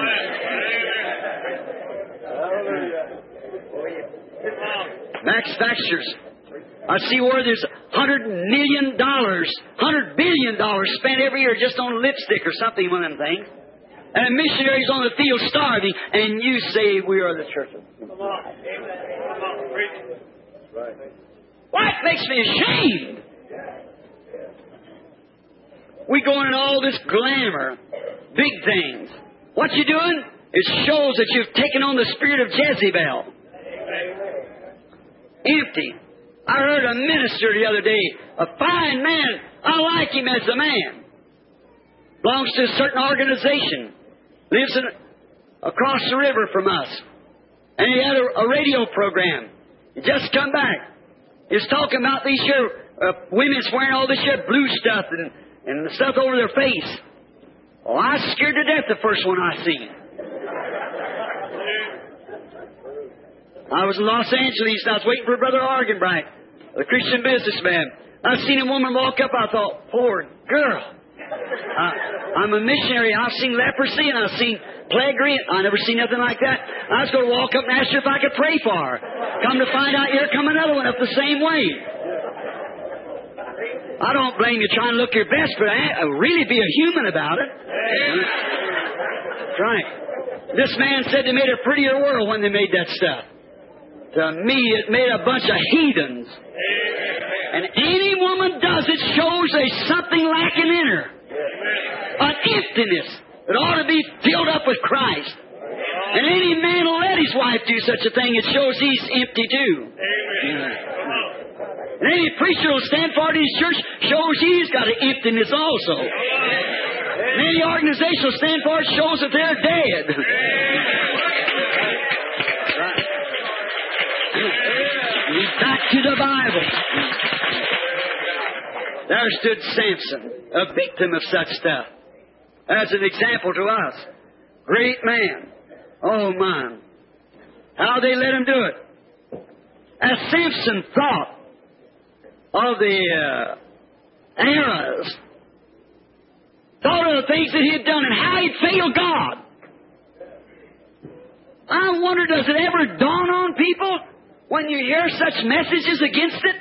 Max Factures. I see where there's one hundred million dollars, one hundred billion dollars spent every year just on lipstick or something, one of them things. And missionaries on the field starving, and you say we are the church. Come on. Come on. Right. What makes me ashamed? We go in all this glamour, big things. What you doing? It shows that you've taken on the spirit of Jezebel. Empty. I heard a minister the other day, a fine man. I like him as a man. Belongs to a certain organization. Lives in, across the river from us. And he had a, a radio program. He just come back. He was talking about these here uh, women's wearing all this here blue stuff and, and the stuff over their face. Oh, I was scared to death the first one I seen. I was in Los Angeles, and I was waiting for Brother Argenbright, a Christian businessman. I seen a woman walk up. I thought, poor girl. Uh, I'm a missionary. I've seen leprosy, and I've seen plague. I never seen nothing like that. I was going to walk up and ask her if I could pray for her. Come to find out, here come another one up the same way. I don't blame you trying to look your best, but I, I really be a human about it. That's right. This man said they made a prettier world when they made that stuff. To me, it made a bunch of heathens. And any woman does it shows there's something lacking in her. An emptiness that ought to be filled up with Christ. And any man will let his wife do such a thing, it shows he's empty too. And any preacher will stand for it in his church shows he's got an emptiness also. And any organization will stand for it shows that they're dead. Right. Back to the Bible. There stood Samson, a victim of such stuff, as an example to us. Great man. Oh, my. How they let him do it. As Samson thought of the uh, eras, thought of the things that he had done and how he'd failed God. I wonder, does it ever dawn on people when you hear such messages against it?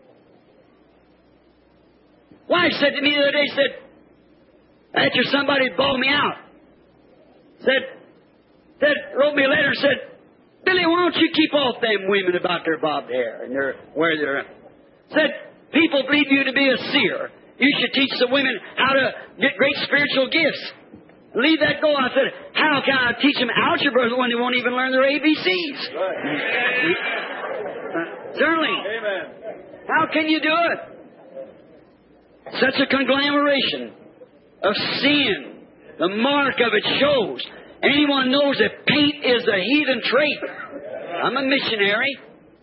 Wife said to me the other day, said, after somebody had bawled me out, said, said, wrote me a letter and said, Billy, why don't you keep off them women about their bobbed hair and their where they're... Said, people believe you to be a seer. You should teach the women how to get great spiritual gifts. Leave that go. I said, how can I teach them algebra when they won't even learn their A B Cs? Right. uh, certainly. Amen. How can you do it? Such a conglomeration of sin. The mark of it shows. Anyone knows that paint is a heathen trait. I'm a missionary.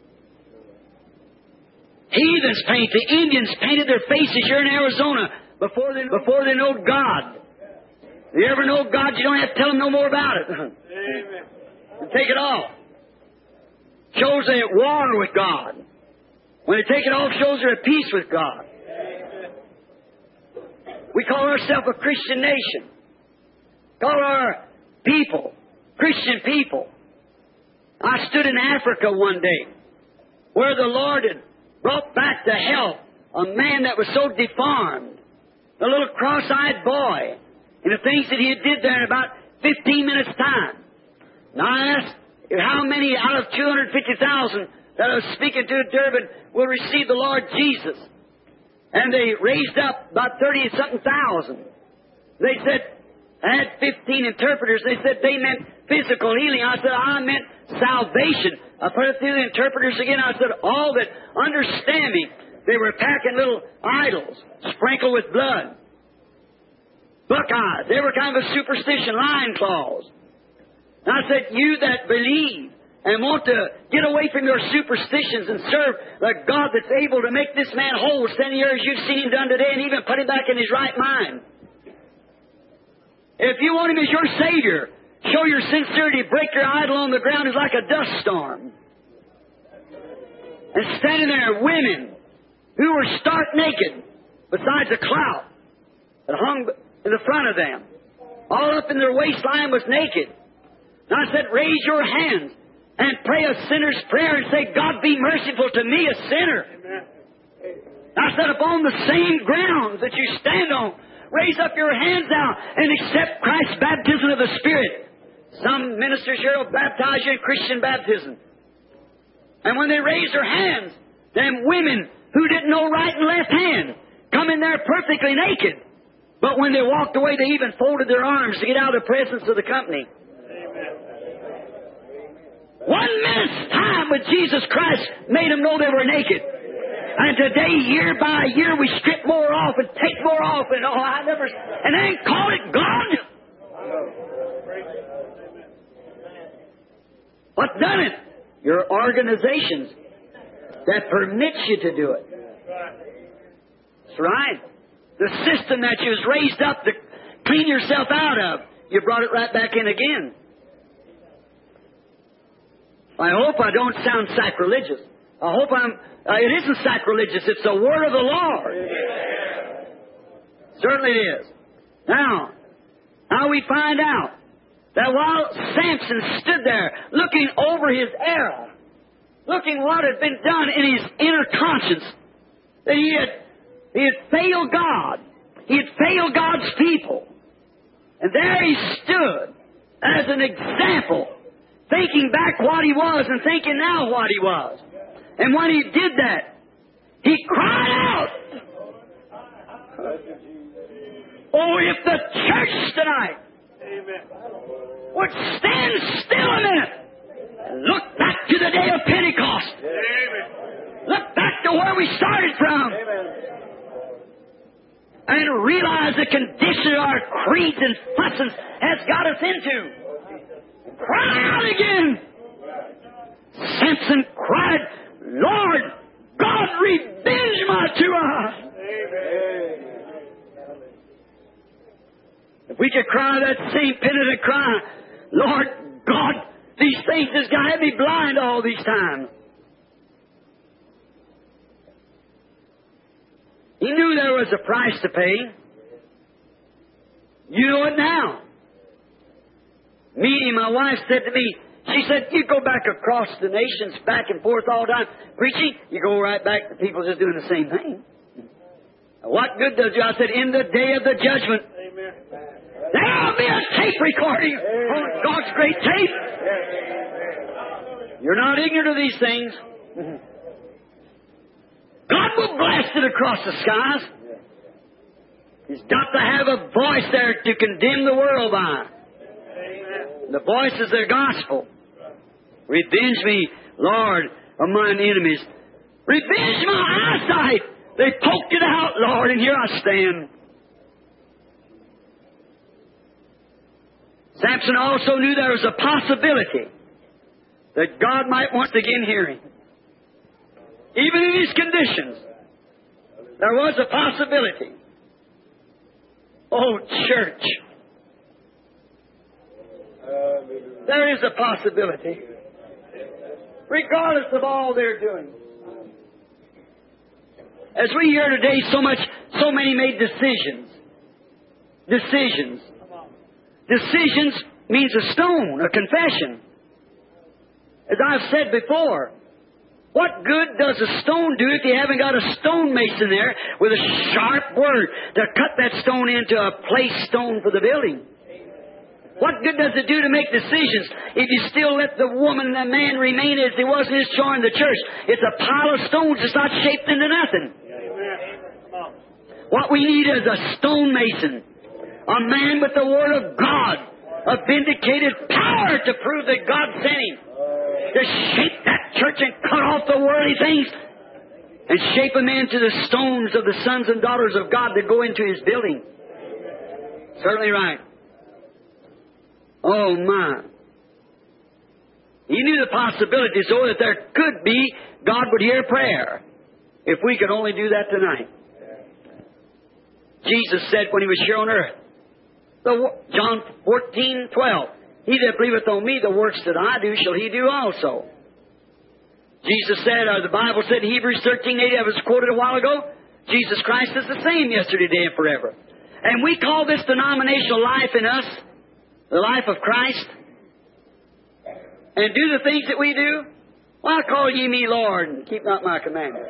Heathens paint. The Indians painted their faces here in Arizona before they, before they know God. If you ever know God, you don't have to tell them no more about it. Amen. Take it off. Shows they're at war with God. When they take it off, shows they're at peace with God. Amen. We call ourselves a Christian nation. Call our people Christian people. I stood in Africa one day where the Lord had brought back to health a man that was so deformed, a little cross-eyed boy, and the things that he did there in about fifteen minutes' time. Now I asked how many out of two hundred fifty thousand that I was speaking to in Durban will receive the Lord Jesus. And they raised up about thirty-something thousand. They said, I had fifteen interpreters. They said they meant physical healing. I said, I meant salvation. I put it through the interpreters again. I said, all that understand me. They were packing little idols, sprinkled with blood. Buckeyes. They were kind of a superstition, lion claws. And I said, you that believe and want to get away from your superstitions and serve the God that's able to make this man whole, standing here as you've seen him done today, and even put him back in his right mind. If you want him as your Savior, show your sincerity, break your idol on the ground is like a dust storm. And standing there, women who were stark naked, besides a clout that hung in the front of them. All up in their waistline was naked. And I said, raise your hands and pray a sinner's prayer and say, God be merciful to me, a sinner. Amen. I said, upon the same grounds that you stand on, raise up your hands now and accept Christ's baptism of the Spirit. Some ministers here will baptize you in Christian baptism. And when they raise their hands, them women who didn't know right and left hand come in there perfectly naked. But when they walked away, they even folded their arms to get out of the presence of the company. Amen. One minute's time with Jesus Christ made them know they were naked. And today, year by year, we strip more off and take more off, and oh, I never, and they ain't call it God. What's done it? Your organizations that permits you to do it. That's right. The system that you was raised up to clean yourself out of, you brought it right back in again. I hope I don't sound sacrilegious. I hope I'm, uh, it isn't sacrilegious. It's the word of the Lord. Certainly it is. Now, how we find out that while Samson stood there looking over his era, looking what had been done in his inner conscience, that he had, he had failed God. He had failed God's people. And there he stood as an example, thinking back what he was and thinking now what he was. And when he did that, he cried out, oh, if the church tonight would stand still a minute and look back to the day of Pentecost. Look back to where we started from. And realize the condition our creeds and fusses has got us into. Cry out again. Samson cried, Lord, God, revenge my two eyes. If we could cry that same penitent cry, Lord God, these things has got had me blind all these times. He knew there was a price to pay. You know it now. Me, my wife said to me, she said, you go back across the nations, back and forth all the time, preaching, you go right back to people just doing the same thing. What good does you? I said, in the day of the judgment, Amen. There'll be a tape recording on God's great tape. You're not ignorant of these things. God will blast it across the skies. He's got to have a voice there to condemn the world by. The voice is the gospel. Revenge me, Lord, of mine enemies. Revenge my eyesight. They poked it out, Lord, and here I stand. Samson also knew there was a possibility that God might once again hear him. Even in his conditions, there was a possibility. Oh, church. There is a possibility. Regardless of all they're doing. As we hear today, so much, so many made decisions. Decisions. Decisions means a stone, a confession. As I've said before, what good does a stone do if you haven't got a stonemason there with a sharp word to cut that stone into a place stone for the building? What good does it do to make decisions if you still let the woman and the man remain as they was in his join the church? It's a pile of stones that's not shaped into nothing. What we need is a stonemason, a man with the Word of God, a vindicated power to prove that God sent him, to shape that church and cut off the worldly things and shape them into the stones of the sons and daughters of God that go into His building. Certainly right. Oh, my. He knew the possibility so that there could be, God would hear prayer if we could only do that tonight. Jesus said when He was here on earth, the, John fourteen twelve, he that believeth on me, the works that I do shall he do also. Jesus said, or the Bible said in Hebrews thirteen eighty, I was quoted a while ago, Jesus Christ is the same yesterday, today, and forever. And we call this denominational life in us the life of Christ, and do the things that we do. Why call ye me Lord and keep not my commandments?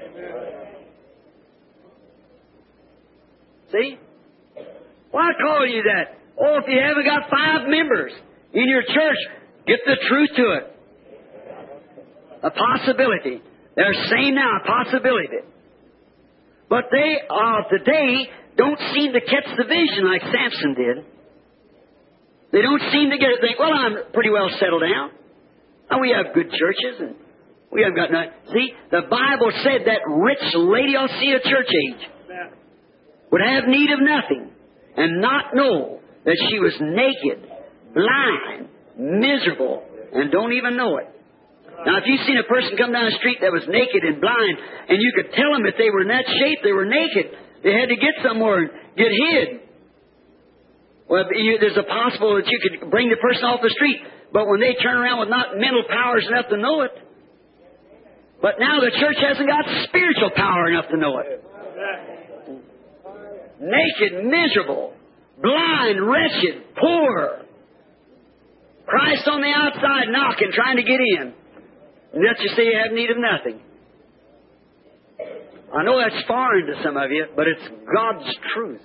See? Why call you that? Oh, if you haven't got five members in your church, get the truth to it. A possibility. They're saying now a possibility. But they of today don't seem to catch the vision like Samson did. They don't seem to get it. Think, well, I'm pretty well settled down. And we have good churches, and we haven't got nothing. See, the Bible said that rich Laodicea church age would have need of nothing and not know that she was naked, blind, miserable, and don't even know it. Now, if you've seen a person come down the street that was naked and blind, and you could tell them if they were in that shape, they were naked. They had to get somewhere and get hid. Well, you, there's a possible that you could bring the person off the street. But when they turn around with not mental powers enough to know it, but now the church hasn't got spiritual power enough to know it. Naked, miserable, blind, wretched, poor. Christ on the outside knocking, trying to get in. And yet you say you have need of nothing. I know that's foreign to some of you, but it's God's truth.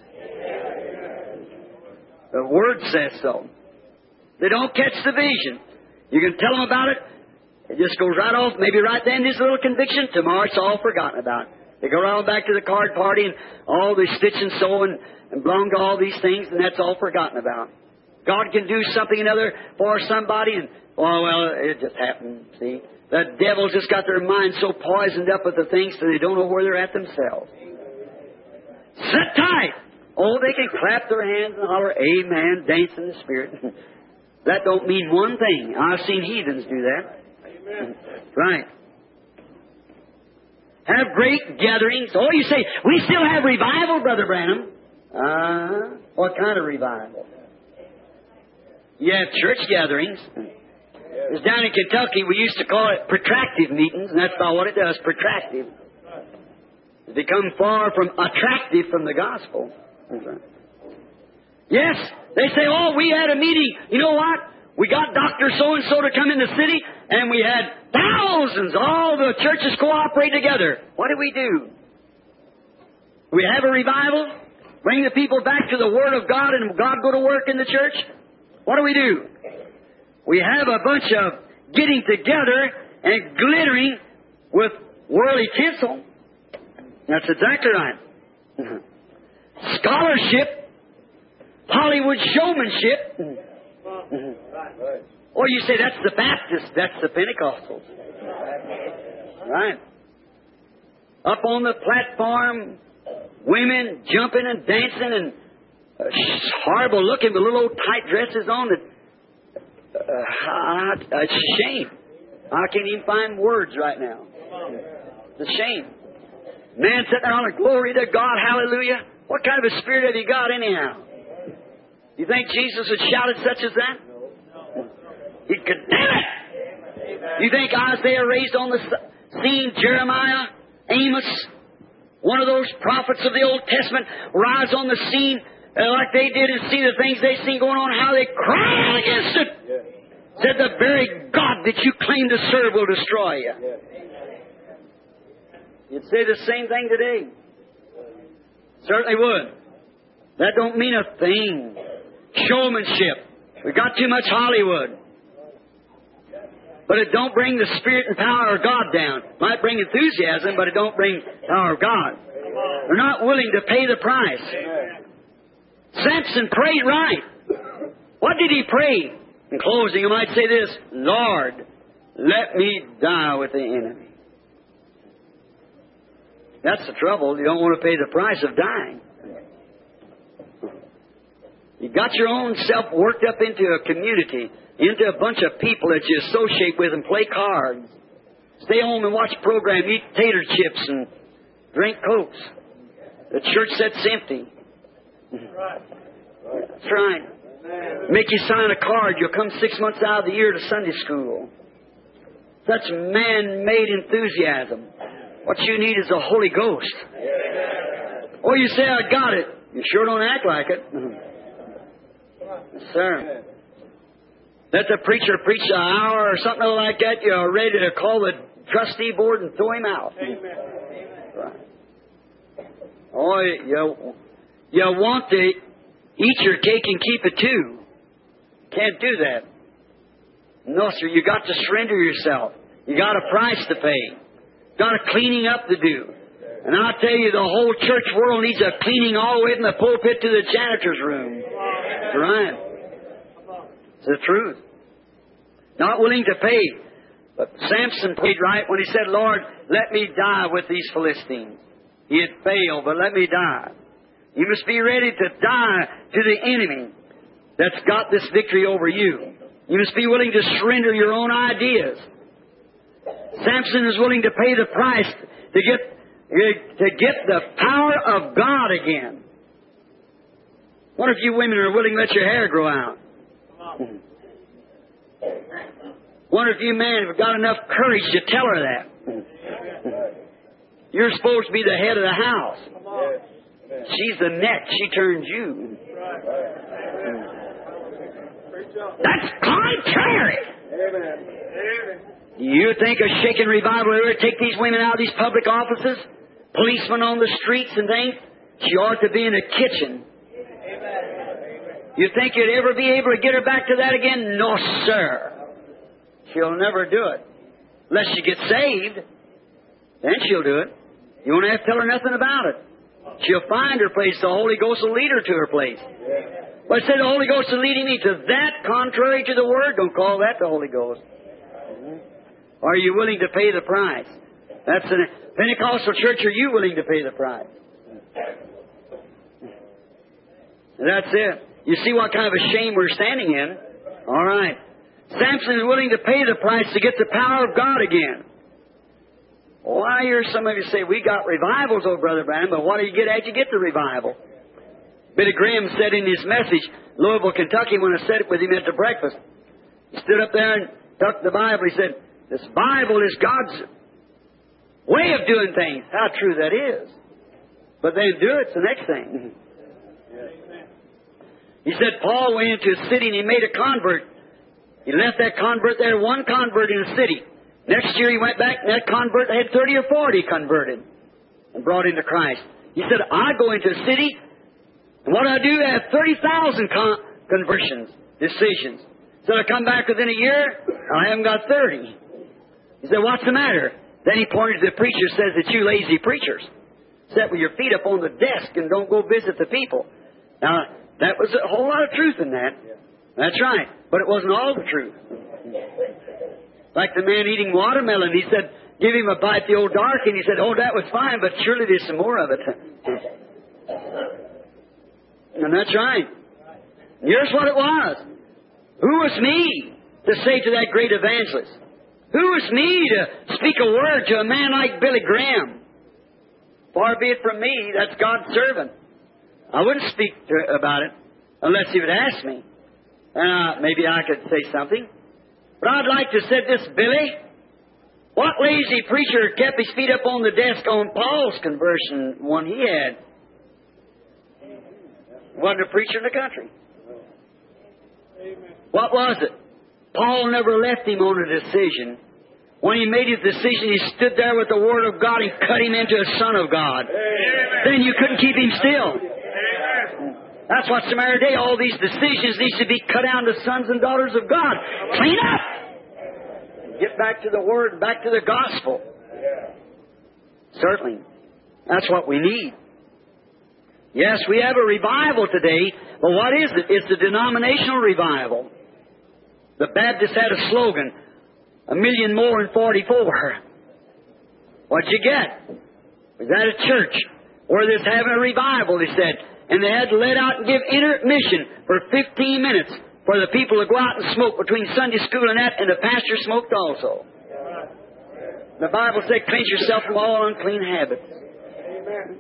The Word says so. They don't catch the vision. You can tell them about it. It just goes right off. Maybe right then there's a little conviction. Tomorrow it's all forgotten about. They go right on back to the card party and all the stitch and sew and, and belong to all these things, and that's all forgotten about. God can do something another for somebody, and, oh, well, it just happened, see. The devil's just got their mind so poisoned up with the things that they don't know where they're at themselves. Sit tight. Oh, they can clap their hands and holler, amen, dance in the Spirit. That don't mean one thing. I've seen heathens do that. Amen. Right. Have great gatherings. Oh, you say, we still have revival, Brother Branham. Uh, what kind of revival? You have church gatherings. It's down in Kentucky, we used to call it protractive meetings, and that's about what it does, protractive. It's become far from attractive from the gospel. Yes, they say, oh, we had a meeting. You know what? We got Doctor So-and-so to come in the city, and we had thousands. All the churches cooperate together. What do we do? We have a revival? Bring the people back to the Word of God, and God go to work in the church? What do we do? We have a bunch of getting together and glittering with worldly tinsel. That's exactly right. Scholarship, Hollywood showmanship. Or you say that's the Baptists, that's the Pentecostals. Right. Up on the platform, women jumping and dancing and uh, horrible looking with little old tight dresses on. That, uh, it's a shame. I can't even find words right now. It's a shame. Man sitting there on a glory to God, hallelujah. What kind of a spirit have you got anyhow? You think Jesus would shout at such as that? He'd condemn it. You think Isaiah raised on the scene, Jeremiah, Amos, one of those prophets of the Old Testament, rise on the scene uh, like they did and see the things they seen going on, how they cried against it. Said the very God that you claim to serve will destroy you. You'd say the same thing today. Certainly would. That don't mean a thing. Showmanship. We've got too much Hollywood. But it don't bring the Spirit and power of God down. It might bring enthusiasm, but it don't bring power of God. They're not willing to pay the price. Samson prayed right. What did he pray? In closing, I might say this, Lord, let me die with the enemy. That's the trouble. You don't want to pay the price of dying. You got your own self worked up into a community, into a bunch of people that you associate with and play cards. Stay home and watch a program, eat tater chips and drink Cokes. The church sits empty. That's right. Make you sign a card. You'll come six months out of the year to Sunday school. Such man-made enthusiasm. What you need is the Holy Ghost. Or you say, I got it. You sure don't act like it. Yes, sir. Let the preacher preach an hour or something like that. You're ready to call the trustee board and throw him out. Right. Oh, you, you want to eat your cake and keep it too. Can't do that. No, sir. You got to surrender yourself. You got a price to pay. Got a cleaning up to do. And I'll tell you, the whole church world needs a cleaning all the way from the pulpit to the janitor's room. That's right. It's the truth. Not willing to pay. But Samson prayed right when he said, Lord, let me die with these Philistines. He had failed, but let me die. You must be ready to die to the enemy that's got this victory over you. You must be willing to surrender your own ideas. Samson is willing to pay the price to get to get the power of God again. What if you women are willing to let your hair grow out? Wonder if you men have got enough courage to tell her that. You're supposed to be the head of the house. She's the neck. She turns you. That's contrary. You think a shaken revival will ever take these women out of these public offices? Policemen on the streets and things? She ought to be in the kitchen. You think you'd ever be able to get her back to that again? No, sir. She'll never do it. Unless she gets saved. Then she'll do it. You won't have to tell her nothing about it. She'll find her place. The Holy Ghost will lead her to her place. But it said the Holy Ghost is leading me to that contrary to the Word. Don't call that the Holy Ghost. Are you willing to pay the price? That's a Pentecostal church. Are you willing to pay the price? That's it. You see what kind of a shame we're standing in? All right. Samson is willing to pay the price to get the power of God again. Well, I hear some of you say, we got revivals, oh, Brother Branham, but what do you get as you get the revival? Billy Graham said in his message, Louisville, Kentucky, when I said it with him at the breakfast, he stood up there and took the Bible. He said, this Bible is God's way of doing things. How true that is. But then do it's the next thing. He said Paul went into a city and he made a convert. He left that convert there, one convert in the city. Next year he went back and that convert had thirty or forty converted and brought into Christ. He said, I go into a city and what I do, I have thirty thousand con- conversions, decisions. So I come back within a year, I haven't got thirty. He said, what's the matter? Then he pointed to the preacher and says that you lazy preachers sit with your feet up on the desk and don't go visit the people. Now, that was a whole lot of truth in that. That's right. But it wasn't all the truth. Like the man eating watermelon, he said, give him a bite the old dark, and he said, oh, that was fine, but surely there's some more of it. And that's right. Here's what it was. Who was me to say to that great evangelist? Who was me to speak a word to a man like Billy Graham? Far be it from me, that's God's servant. I wouldn't speak to, about it unless he would ask me. Uh, maybe I could say something. But I'd like to say this, Billy. What lazy preacher kept his feet up on the desk on Paul's conversion one he had? Wasn't a preacher in the country. Amen. What was it? Paul never left him on a decision. When he made his decision, he stood there with the Word of God and cut him into a Son of God. Amen. Then you couldn't keep him still. Amen. That's what's the matter today. All these decisions need to be cut down to sons and daughters of God. Clean up! Get back to the Word, back to the gospel. Certainly. That's what we need. Yes, we have a revival today, but what is it? It's a denominational revival. The Baptists had a slogan, a million more in forty-four. What'd you get? Was that a church where they're having a revival, they said, and they had to let out and give intermission for fifteen minutes for the people to go out and smoke between Sunday school and that, and the pastor smoked also. The Bible said, cleanse yourself from all unclean habits. Amen.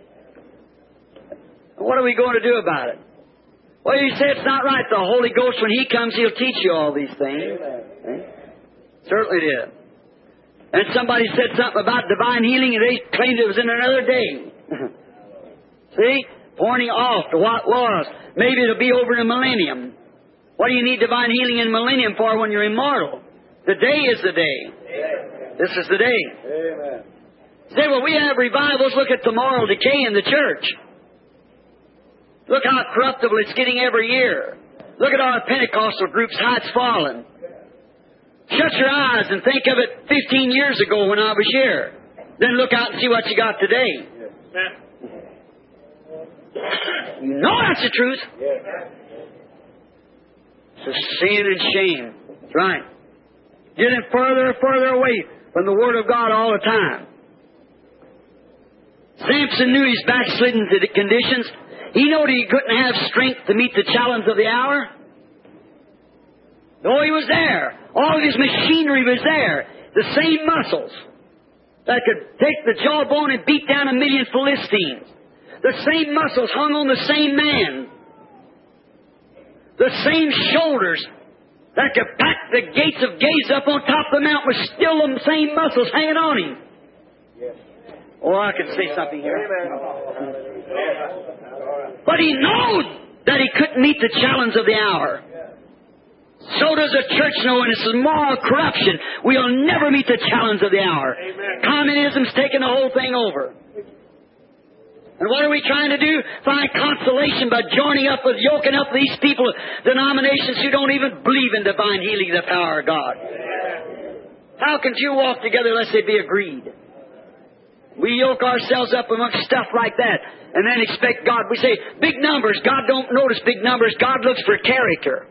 What are we going to do about it? Well, you say it's not right. The Holy Ghost, when He comes, He'll teach you all these things. Amen. Certainly did. And somebody said something about divine healing, and they claimed it was in another day. See? Pointing off to what was. Maybe it'll be over in a millennium. What do you need divine healing in millennium for when you're immortal? The day is the day. Amen. This is the day. Amen. Say, well, we have revivals. Look at the moral decay in the church. Look how corruptible it's getting every year. Look at our Pentecostal groups, how it's fallen. Shut your eyes and think of it fifteen years ago when I was here. Then look out and see what you got today. You know that's the truth. It's a sin and shame. That's right. Getting further and further away from the Word of God all the time. Samson knew his backslidden conditions. He knew he couldn't have strength to meet the challenge of the hour. Though he was there. All of his machinery was there. The same muscles that could take the jawbone and beat down a million Philistines. The same muscles hung on the same man. The same shoulders that could pack the gates of Gaza up on top of the mountain with still them same muscles hanging on him. Yes. Oh, I can say something here. Amen. But he knows that he couldn't meet the challenge of the hour. So does the church know, and it's moral corruption. We'll never meet the challenge of the hour. Amen. Communism's taken the whole thing over. And what are we trying to do? Find consolation by joining up with, yoking up these people, denominations who don't even believe in divine healing, the power of God. How can two walk together unless they be agreed? We yoke ourselves up amongst stuff like that and then expect God. We say, big numbers. God don't notice big numbers. God looks for character.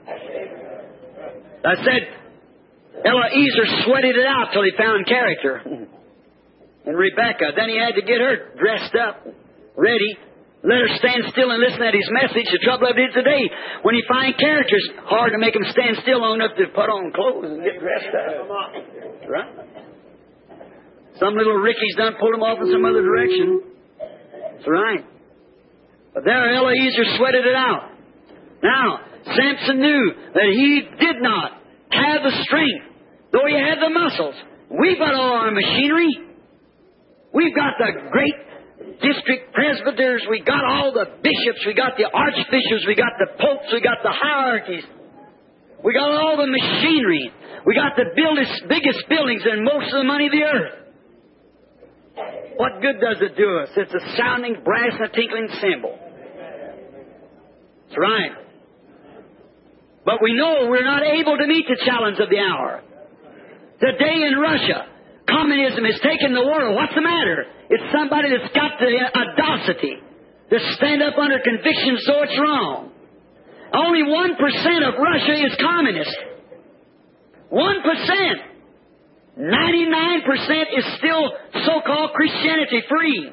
I said, Eliezer sweated it out till he found character. And Rebecca, then he had to get her dressed up, ready, let her stand still and listen at his message. The trouble of it is today, when you find character, it's hard to make them stand still long enough to put on clothes and get dressed up. Right? Some little Ricky's done pulled him off in some other direction. That's right. But there Eliezer sweated it out. Now, Samson knew that he did not have the strength, though he had the muscles. We've got all our machinery. We've got the great district presbyters. We got all the bishops. We got the archbishops. We got the popes. We got the hierarchies. We got all the machinery. We got the biggest, biggest buildings and most of the money of the earth. What good does it do us? It's a sounding brass and a tinkling cymbal. That's right. But we know we're not able to meet the challenge of the hour. Today in Russia, communism has taken the world. What's the matter? It's somebody that's got the audacity to stand up under conviction so it's wrong. Only one percent of Russia is communist. One percent. Ninety-nine percent is still so-called Christianity free.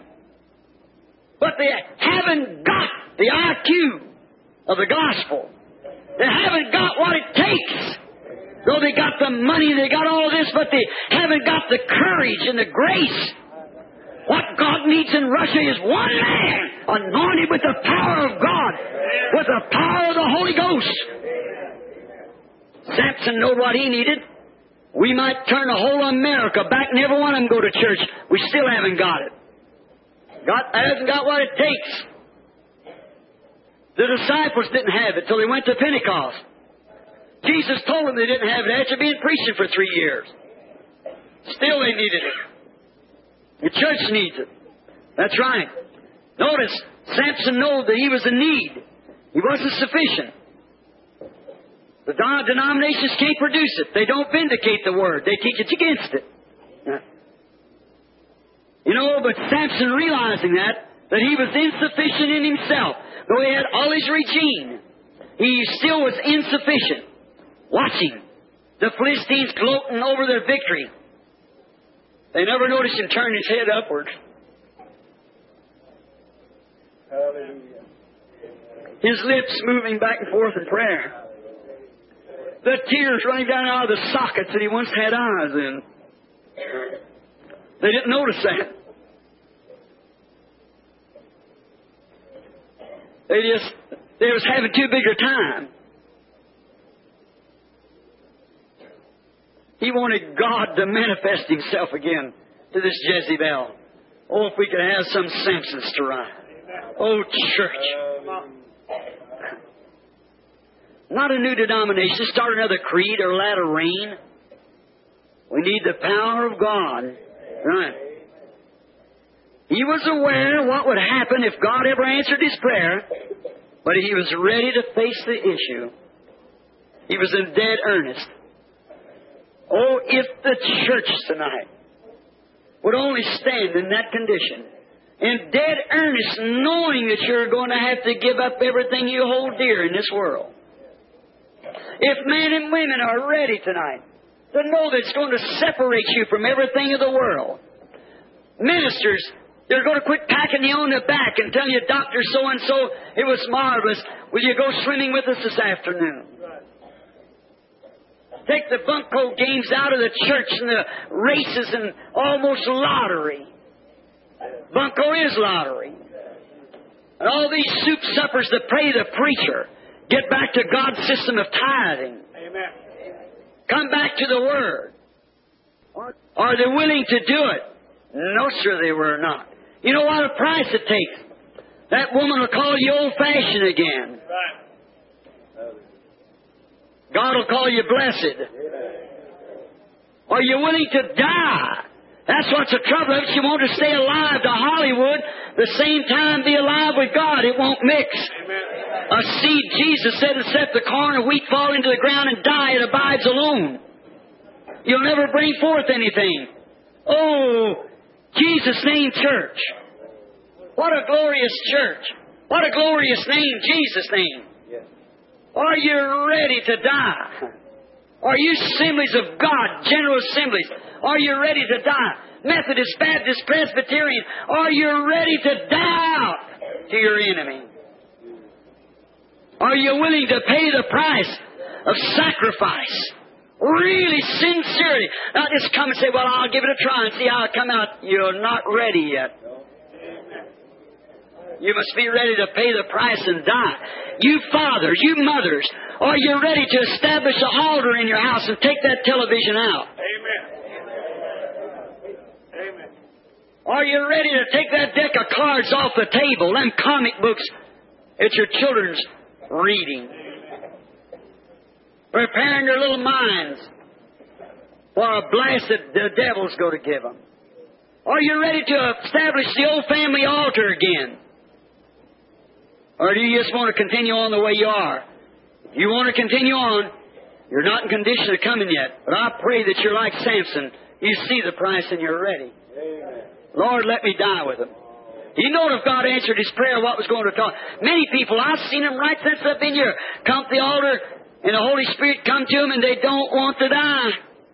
But they haven't got the I Q of the gospel. They haven't got what it takes. Though they got the money, they got all this, but they haven't got the courage and the grace. What God needs in Russia is one man anointed with the power of God, with the power of the Holy Ghost. Samson knew what he needed. We might turn the whole America back and every one of them go to church. We still haven't got it. God hasn't got what it takes. The disciples didn't have it till they went to Pentecost. Jesus told them they didn't have it after being preaching for three years. Still they needed it. The church needs it. That's right. Notice, Samson knew that he was in need. He wasn't sufficient. The denominations can't produce it. They don't vindicate the Word. They teach it against it. You know, but Samson, realizing that, that he was insufficient in himself, though he had all his regime, he still was insufficient. Watching the Philistines gloating over their victory. They never noticed him turn his head upward. Hallelujah. His lips moving back and forth in prayer. The tears running down out of the sockets that he once had eyes in. They didn't notice that. They just, they was having too big a time. He wanted God to manifest Himself again to this Jezebel. Oh, if we could have some Samsons to run. Oh, church. Not a new denomination. Start another creed or latter rain. We need the power of God. Right. He was aware of what would happen if God ever answered his prayer, but he was ready to face the issue. He was in dead earnest. Oh, if the church tonight would only stand in that condition, in dead earnest, knowing that you're going to have to give up everything you hold dear in this world. If men and women are ready tonight to know that it's going to separate you from everything of the world. Ministers, they're going to quit patting you on the back and telling you, Doctor so-and-so, it was marvelous. Will you go swimming with us this afternoon? Take the bunco games out of the church and the races and almost lottery. Bunco is lottery. And all these soup suppers that pray the preacher. Get back to God's system of tithing. Amen. come back to the Word? Are they willing to do it? No, sir, they were not. You know what a price it takes? That woman will call you old-fashioned again. God will call you blessed. Are you willing to die? That's what's the trouble. If you want to stay alive to Hollywood, the same time be alive with God. It won't mix. Amen. A seed, Jesus said, except the corn of wheat fall into the ground and die, it abides alone. You'll never bring forth anything. Oh, Jesus' name church. What a glorious church. What a glorious name, Jesus' name. Yes. Are you ready to die? Are you assemblies of God, general assemblies? Are you ready to die? Methodist, Baptist, Presbyterian, are you ready to die out to your enemy? Are you willing to pay the price of sacrifice? Really, sincerely. Not just come and say, well, I'll give it a try and see how I come out. You're not ready yet. You must be ready to pay the price and die. You fathers, you mothers, are you ready to establish an altar in your house and take that television out? Amen. Amen. Are you ready to take that deck of cards off the table, them comic books that your children's reading? Preparing their little minds for a blast that the devil's going to give them. Are you ready to establish the old family altar again? Or do you just want to continue on the way you are? If you want to continue on, you're not in condition of coming yet. But I pray that you're like Samson. You see the price and you're ready. Amen. Lord, let me die with him. You know if God answered his prayer, what was going to talk. Many people, I've seen them right since I've been here, come to the altar and the Holy Spirit come to them and they don't want to die.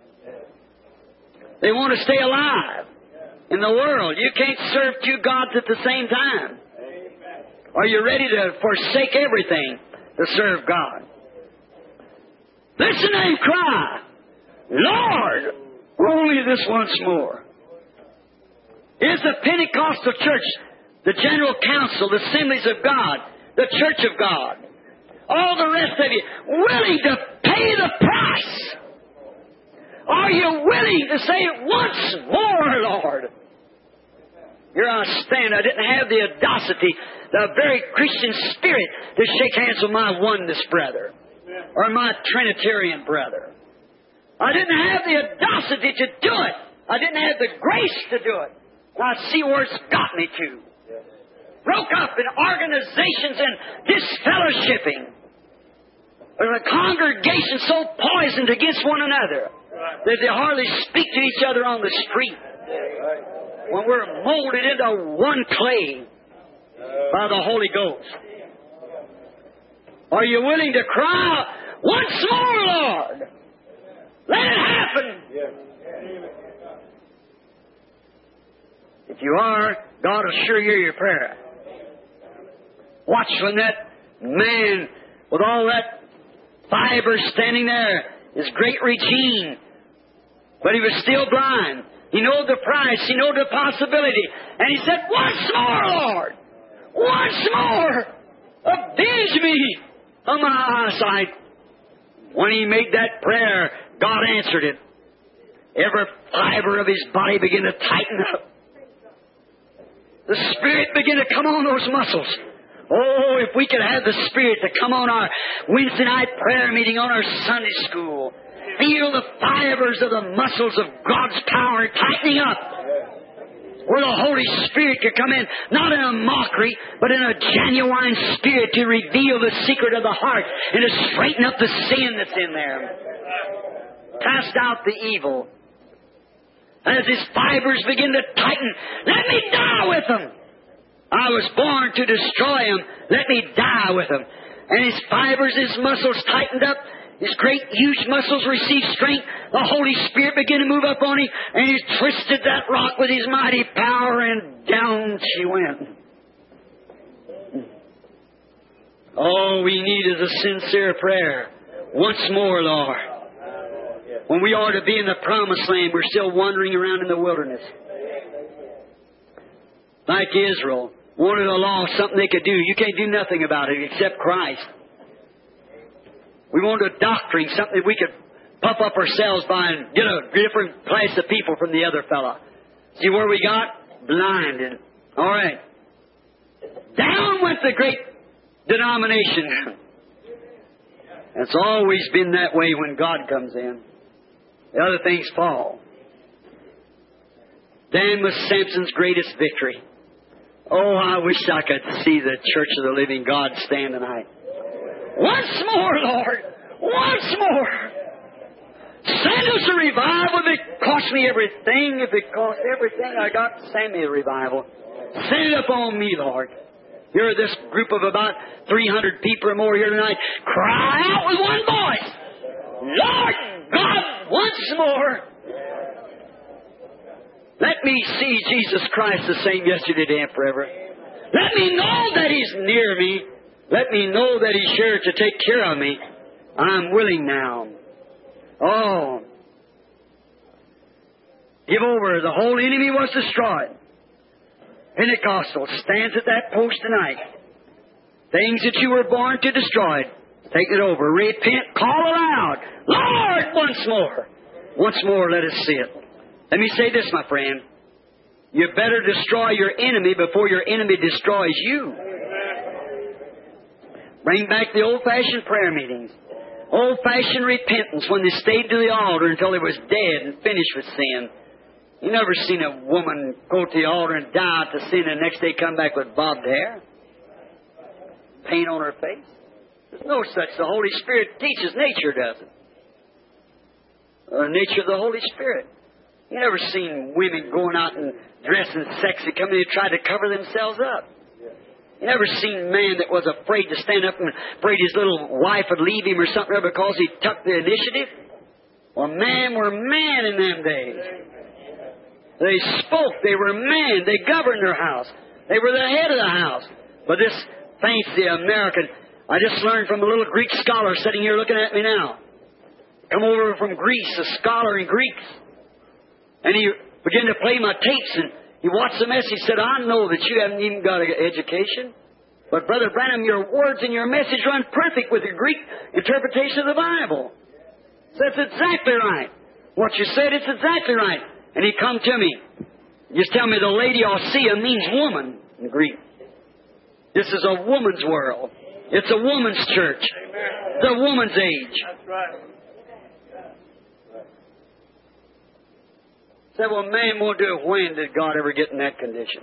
They want to stay alive in the world. You can't serve two gods at the same time. Are you ready to forsake everything to serve God? Listen to him cry, Lord, only this once more. Is the Pentecostal church, the General Council, the Assemblies of God, the Church of God, all the rest of you, willing to pay the price? Are you willing to say once more, Lord? Here I stand. I didn't have the audacity, the very Christian spirit, to shake hands with my oneness brother or my Trinitarian brother. I didn't have the audacity to do it. I didn't have the grace to do it. And I see where it's got me to. Broke up in organizations and disfellowshipping. There's a congregation so poisoned against one another that they hardly speak to each other on the street. When we're molded into one clay by the Holy Ghost. Are you willing to cry out, once more, Lord? Let it happen. If you are, God will sure hear your prayer. Watch when that man with all that fiber standing there, his great regime, but he was still blind. He knew the price. He knew the possibility. And he said, once more, Lord. Once more. Avenge me of my eyesight. When he made that prayer, God answered it. Every fiber of his body began to tighten up. The Spirit began to come on those muscles. Oh, if we could have the Spirit to come on our Wednesday night prayer meeting, on our Sunday school. Feel the fibers of the muscles of God's power tightening up. Where the Holy Spirit could come in, not in a mockery, but in a genuine spirit to reveal the secret of the heart and to straighten up the sin that's in there. Cast out the evil. As his fibers begin to tighten, let me die with them. I was born to destroy him. Let me die with him. And his fibers, his muscles tightened up. His great, huge muscles received strength. The Holy Spirit began to move up on him, and he twisted that rock with his mighty power, and down she went. All we need is a sincere prayer. Once more, Lord. When we ought to be in the promised land, we're still wandering around in the wilderness. Like Israel, wanted a law, something they could do. You can't do nothing about it except Christ. We wanted a doctrine, something we could puff up ourselves by and get a different class of people from the other fella. See where we got? Blinded. All right. Down went the great denomination. It's always been that way when God comes in. The other things fall. Dan was Samson's greatest victory. Oh, I wish I could see the Church of the Living God stand tonight. Once more, Lord. Once more. Send us a revival. If it costs me everything, if it costs everything I got, send me a revival. Send it upon me, Lord. Here, this group of about three hundred people or more here tonight, cry out with one voice. Lord God, once more. Let me see Jesus Christ the same yesterday, today, and forever. Let me know that He's near me. Let me know that He's sure to take care of me. I'm willing now. Oh. Give over. The whole enemy was destroyed. Pentecostal stands at that post tonight. Things that you were born to destroy, take it over. Repent. Call aloud. Lord, once more. Once more, let us see it. Let me say this, my friend. You better destroy your enemy before your enemy destroys you. Bring back the old-fashioned prayer meetings. Old-fashioned repentance when they stayed to the altar until they was dead and finished with sin. You never seen a woman go to the altar and die to sin and the next day come back with bobbed hair? Paint on her face? There's no such. The Holy Spirit teaches. Nature doesn't. The nature of the Holy Spirit. You never seen women going out and dressing sexy, coming in and try to cover themselves up. You never seen a man that was afraid to stand up and afraid his little wife would leave him or something because he took the initiative? Well, man were man in them days. They spoke. They were men. They governed their house. They were the head of the house. But this fancy American, I just learned from a little Greek scholar sitting here looking at me now. Come over from Greece, a scholar in Greeks. And he began to play my tapes and he watched the message. He said, I know that you haven't even got an education. But Brother Branham, your words and your message run perfect with your Greek interpretation of the Bible. So that's exactly right. What you said, it's exactly right. And he come to me. Just tell me the Laodicea means woman in Greek. This is a woman's world. It's a woman's church. It's a woman's age. That's right. Said, well, man won't do it. When did God ever get in that condition?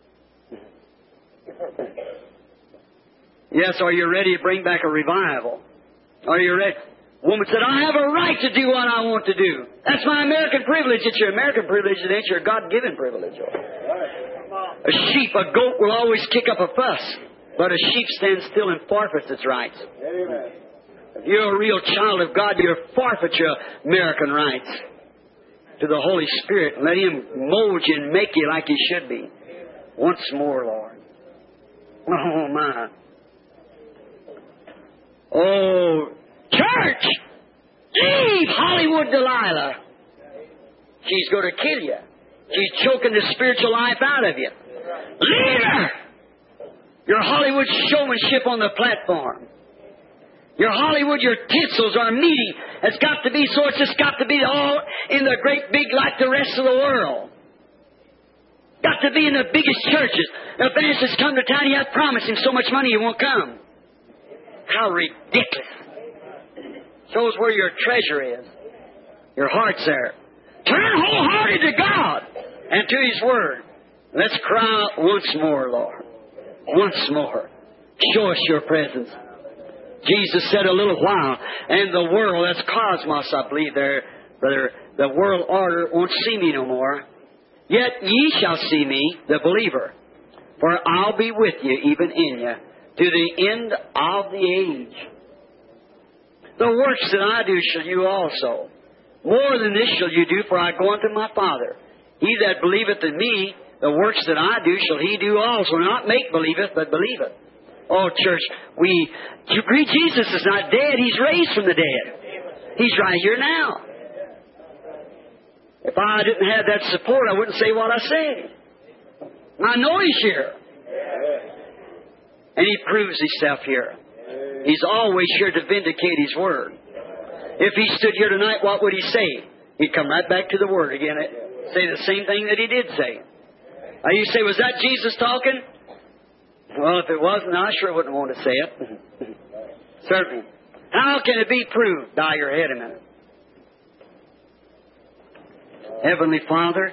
Yes, are you ready to bring back a revival? Are you ready? Woman said, I have a right to do what I want to do. That's my American privilege. It's your American privilege. It ain't your God-given privilege. A sheep, a goat will always kick up a fuss. But a sheep stands still and forfeits its rights. Amen. If you're a real child of God, you forfeit your American rights to the Holy Spirit and let Him mold you and make you like He should be. Once more, Lord. Oh, my. Oh, church! Leave Hollywood Delilah. She's going to kill you. She's choking the spiritual life out of you. Leave her! Your Hollywood showmanship on the platform. Your Hollywood, your tinsels are meeting. It's got to be so. It's just got to be all in the great big like the rest of the world. Got to be in the biggest churches. The evangelists come to town, you have to promise him so much money he won't come. How ridiculous. Shows where your treasure is. Your heart's there. Turn wholehearted to God and to His Word. Let's cry out once more, Lord. Once more. Show us your presence. Jesus said a little while, and the world, that's cosmos, I believe there, brother, the world order won't see me no more. Yet ye shall see me, the believer, for I'll be with you, even in you, to the end of the age. The works that I do shall you also. More than this shall you do, for I go unto my Father. He that believeth in me, the works that I do shall he do also. Not make believeth, but believeth. Oh, church, we agree Jesus is not dead. He's raised from the dead. He's right here now. If I didn't have that support, I wouldn't say what I say. I know He's here. And He proves Himself here. He's always here to vindicate His Word. If He stood here tonight, what would He say? He'd come right back to the Word again, say the same thing that He did say. Now you say, was that Jesus talking? Well, if it wasn't, I sure wouldn't want to say it. Certainly. How can it be proved? Bow your head a minute. Heavenly Father,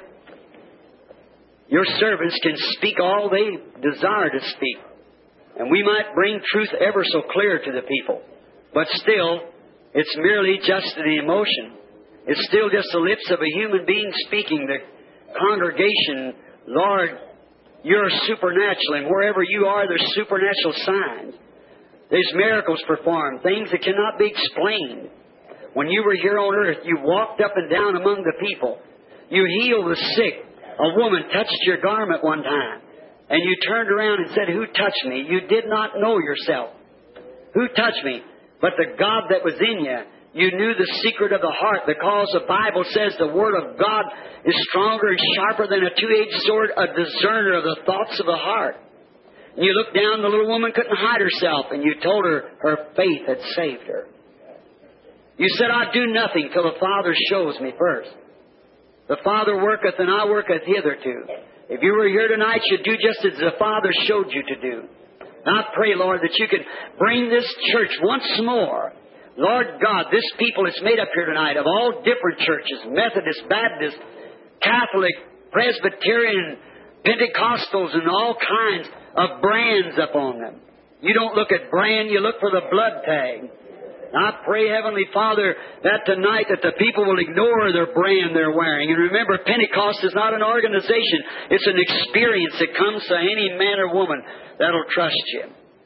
Your servants can speak all they desire to speak. And we might bring truth ever so clear to the people. But still, it's merely just an emotion. It's still just the lips of a human being speaking. The congregation, Lord, You're supernatural. And wherever You are, there's supernatural signs. There's miracles performed, things that cannot be explained. When You were here on earth, You walked up and down among the people. You healed the sick. A woman touched Your garment one time. And You turned around and said, who touched me? You did not know yourself. Who touched me? But the God that was in you. You knew the secret of the heart, because the Bible says the Word of God is stronger and sharper than a two-edged sword, a discerner of the thoughts of the heart. And you looked down, the little woman couldn't hide herself, and You told her her faith had saved her. You said, I do nothing till the Father shows me first. The Father worketh, and I worketh hitherto. If you were here tonight, you'd do just as the Father showed you to do. And I pray, Lord, that You could bring this church once more. Lord God, this people that's made up here tonight of all different churches, Methodist, Baptist, Catholic, Presbyterian, Pentecostals, and all kinds of brands upon them. You don't look at brand, you look for the blood tag. I pray, Heavenly Father, that tonight that the people will ignore their brand they're wearing. And remember, Pentecost is not an organization. It's an experience that comes to any man or woman that'll trust You.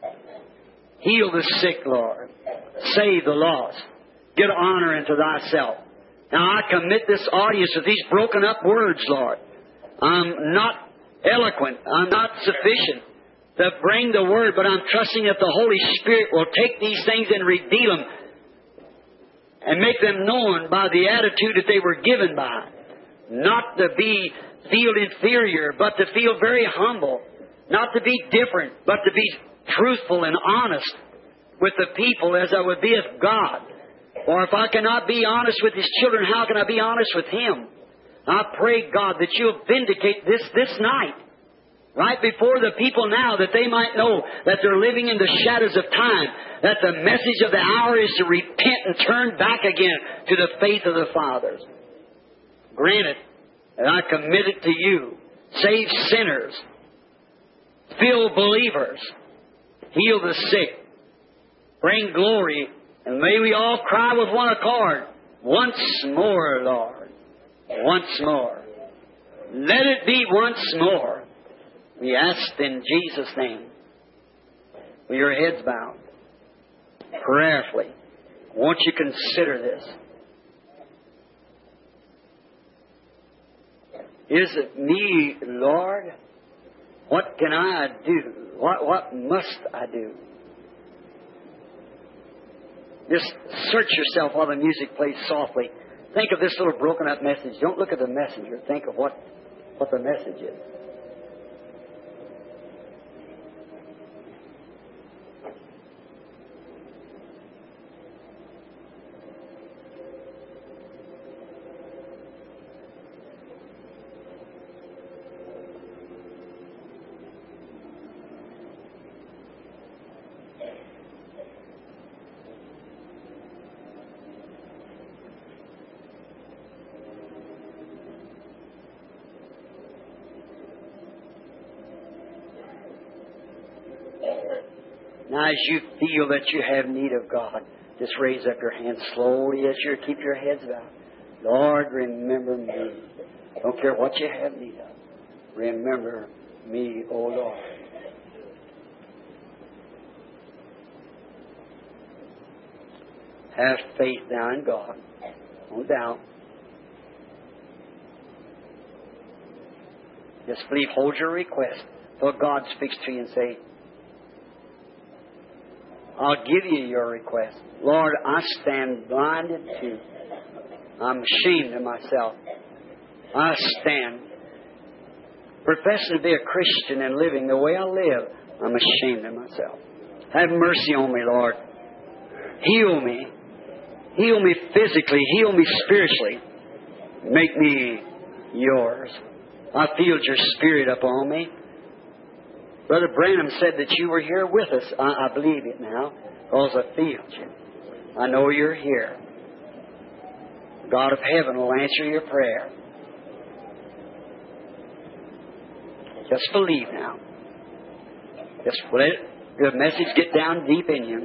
Heal the sick, Lord. Save the lost. Get honor into Thyself. Now I commit this audience with these broken up words, Lord. I'm not eloquent. I'm not sufficient to bring the Word, but I'm trusting that the Holy Spirit will take these things and reveal them and make them known by the attitude that they were given by. Not to be feel inferior, but to feel very humble. Not to be different, but to be truthful and honest with the people as I would be with God. Or if I cannot be honest with His children, how can I be honest with Him? I pray, God, that You'll vindicate this this night, right before the people now, that they might know that they're living in the shadows of time, that the message of the hour is to repent and turn back again to the faith of the fathers. Grant it, and I commit it to You. Save sinners. Fill believers. Heal the sick. Bring glory, and may we all cry with one accord, once more, Lord, once more. Let it be once more. We ask in Jesus' name. With your heads bowed, prayerfully, won't you consider this? Is it me, Lord? What can I do? What, what must I do? Just search yourself while the music plays softly. Think of this little broken up message. Don't look at the messenger. Think of what, what the message is. Now, as you feel that you have need of God, just raise up your hands slowly as you keep your heads bowed. Lord, remember me. Don't care what you have need of. Remember me, O Lord. Have faith now in God. No doubt. Just believe, hold your request till God speaks to you and say, I'll give you your request. Lord, I stand blinded too. I'm ashamed of myself. I stand professing to be a Christian and living the way I live. I'm ashamed of myself. Have mercy on me, Lord. Heal me. Heal me physically. Heal me spiritually. Make me yours. I feel your Spirit upon me. Brother Branham said that you were here with us. I, I believe it now, because I feel you. I know you're here. God of heaven will answer your prayer. Just believe now. Just let the message get down deep in you.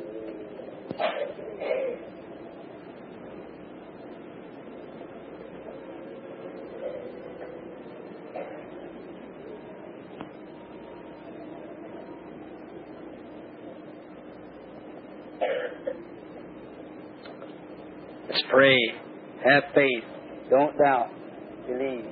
Let's pray. Have faith. Don't doubt. Believe.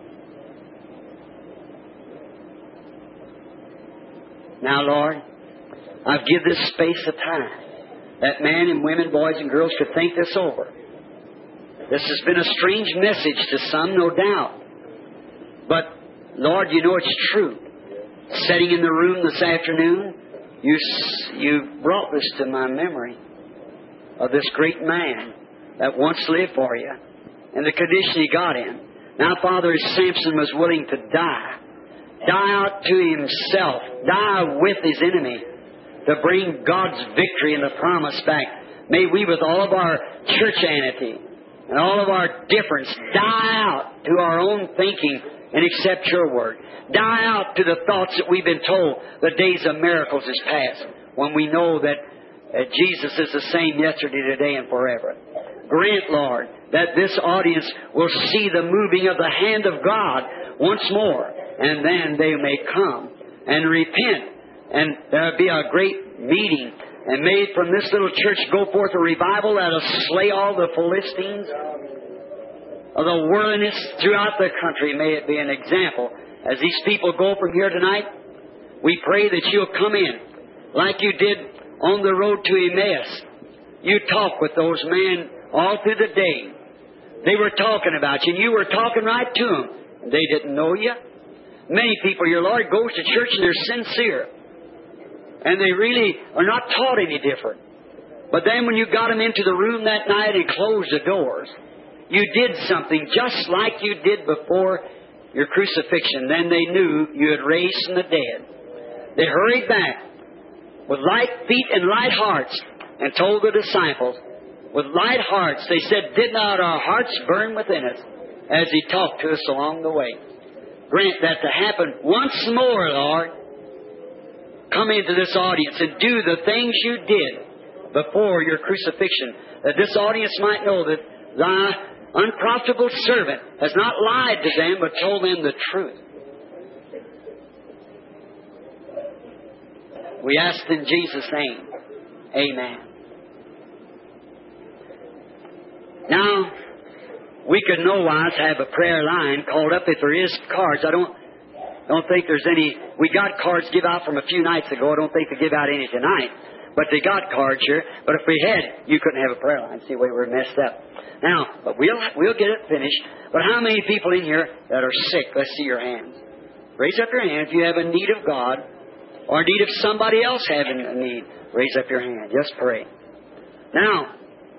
Now, Lord, I've given this space of time that men and women, boys and girls could think this over. This has been a strange message to some, no doubt. But, Lord, you know it's true. Sitting in the room this afternoon, you, you brought this to my memory of this great man that once lived for you and the condition he got in. Now, Father, as Samson was willing to die, die out to himself, die with his enemy to bring God's victory and the promise back. May we, with all of our churchianity and all of our difference, die out to our own thinking and accept your word. Die out to the thoughts that we've been told the days of miracles is past, when we know that uh, Jesus is the same yesterday, today, and forever. Grant, Lord, that this audience will see the moving of the hand of God once more, and then they may come and repent, and there'll be a great meeting. And may from this little church go forth a revival that'll slay all the Philistines of the worldliness throughout the country. May it be an example. As these people go from here tonight, we pray that you'll come in like you did on the road to Emmaus. You talk with those men all through the day. They were talking about you, and you were talking right to them. They didn't know you. Many people, your Lord, goes to church and they're sincere. And they really are not taught any different. But then when you got them into the room that night and closed the doors, you did something just like you did before your crucifixion. Then they knew you had raised from the dead. They hurried back with light feet and light hearts and told the disciples, with light hearts, they said, did not our hearts burn within us as He talked to us along the way? Grant that to happen once more, Lord. Come into this audience and do the things you did before your crucifixion, that this audience might know that thy unprofitable servant has not lied to them, but told them the truth. We ask in Jesus' name. Amen. Now, we could no wise have a prayer line called up if there is cards. I don't don't think there's any. We got cards give out from a few nights ago. I don't think they give out any tonight. But they got cards here. But if we had, you couldn't have a prayer line. See, we were messed up. Now, but we'll we'll get it finished. But how many people in here that are sick? Let's see your hands. Raise up your hand if you have a need of God, or need of somebody else having a need. Raise up your hand. Just pray. Now,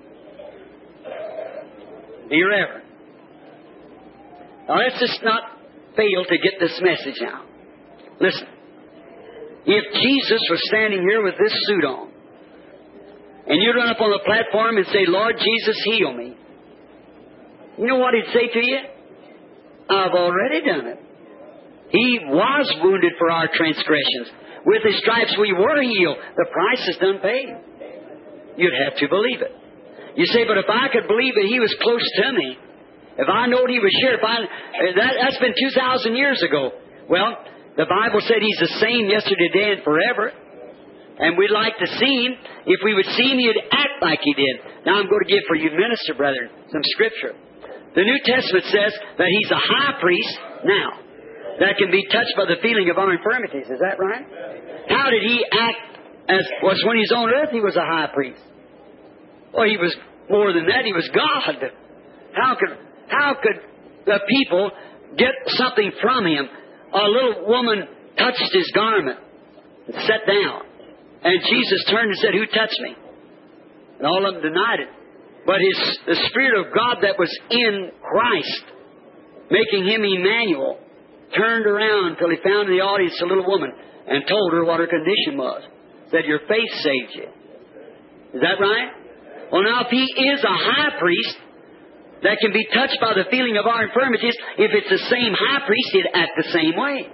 dear Reverend, now let's just not fail to get this message now. Listen. If Jesus was standing here with this suit on, and you'd run up on the platform and say, Lord Jesus, heal me, you know what He'd say to you? I've already done it. He was wounded for our transgressions. With His stripes we were healed. The price is done paid. You'd have to believe it. You say, but if I could believe that He was close to me, if I knowed He was here, if I, that, that's been two thousand years ago. Well, the Bible said He's the same yesterday, today, and forever. And we'd like to see Him. If we would see Him, He'd act like He did. Now I'm going to give for you, minister brethren, some Scripture. The New Testament says that He's a high priest now that can be touched by the feeling of our infirmities. Is that right? How did He act as was when He was on earth? He was a high priest. Well, He was more than that. He was God. How could how could the people get something from Him? A little woman touched His garment and sat down. And Jesus turned and said, who touched me? And all of them denied it. But his, the Spirit of God that was in Christ, making him Emmanuel, turned around till he found in the audience a little woman and told her what her condition was. Said, your faith saved you. Is that right? Well, now, if he is a high priest that can be touched by the feeling of our infirmities, if it's the same high priest, he'd act the same way.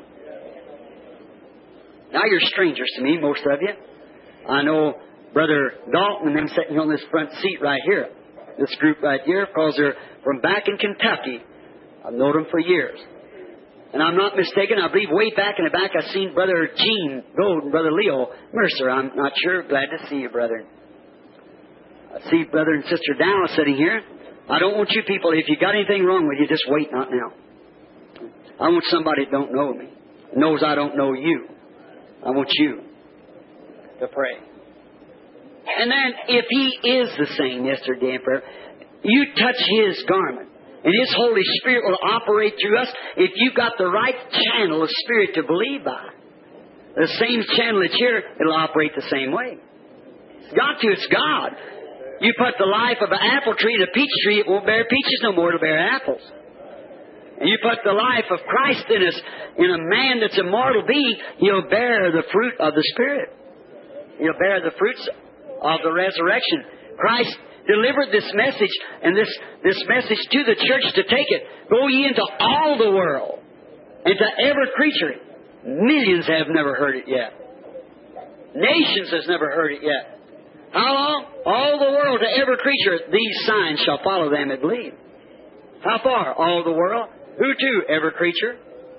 Now, you're strangers to me, most of you. I know Brother Dalton and them sitting on this front seat right here. This group right here, because they're from back in Kentucky. I've known them for years. And I'm not mistaken, I believe way back in the back I've seen Brother Gene Gold and Brother Leo Mercer. I'm not sure. Glad to see you, brother. I see Brother and Sister Dallas sitting here. I don't want you people, if you got anything wrong with you, just wait, not now. I want somebody that don't know me, knows I don't know you. I want you to pray. And then, if He is the same yesterday and forever, you touch His garment, and His Holy Spirit will operate through us if you've got the right channel of Spirit to believe by. The same channel that's here, it'll operate the same way. It's got to, it's God. You put the life of an apple tree in a peach tree, it won't bear peaches no more, it'll bear apples. And you put the life of Christ in us, in a man that's a mortal being, he'll bear the fruit of the Spirit. He'll bear the fruits of the resurrection. Christ delivered this message, and this, this message to the church to take it. Go ye into all the world, and to every creature. Millions have never heard it yet. Nations has never heard it yet. How long? All the world, to every creature, these signs shall follow them that believe. How far? All the world. Who to? Every creature.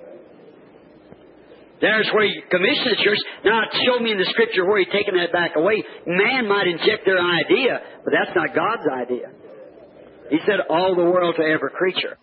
There's where He commissioned the church. Now, show me in the Scripture where He's taken that back away. Man might inject their idea, but that's not God's idea. He said, all the world to every creature.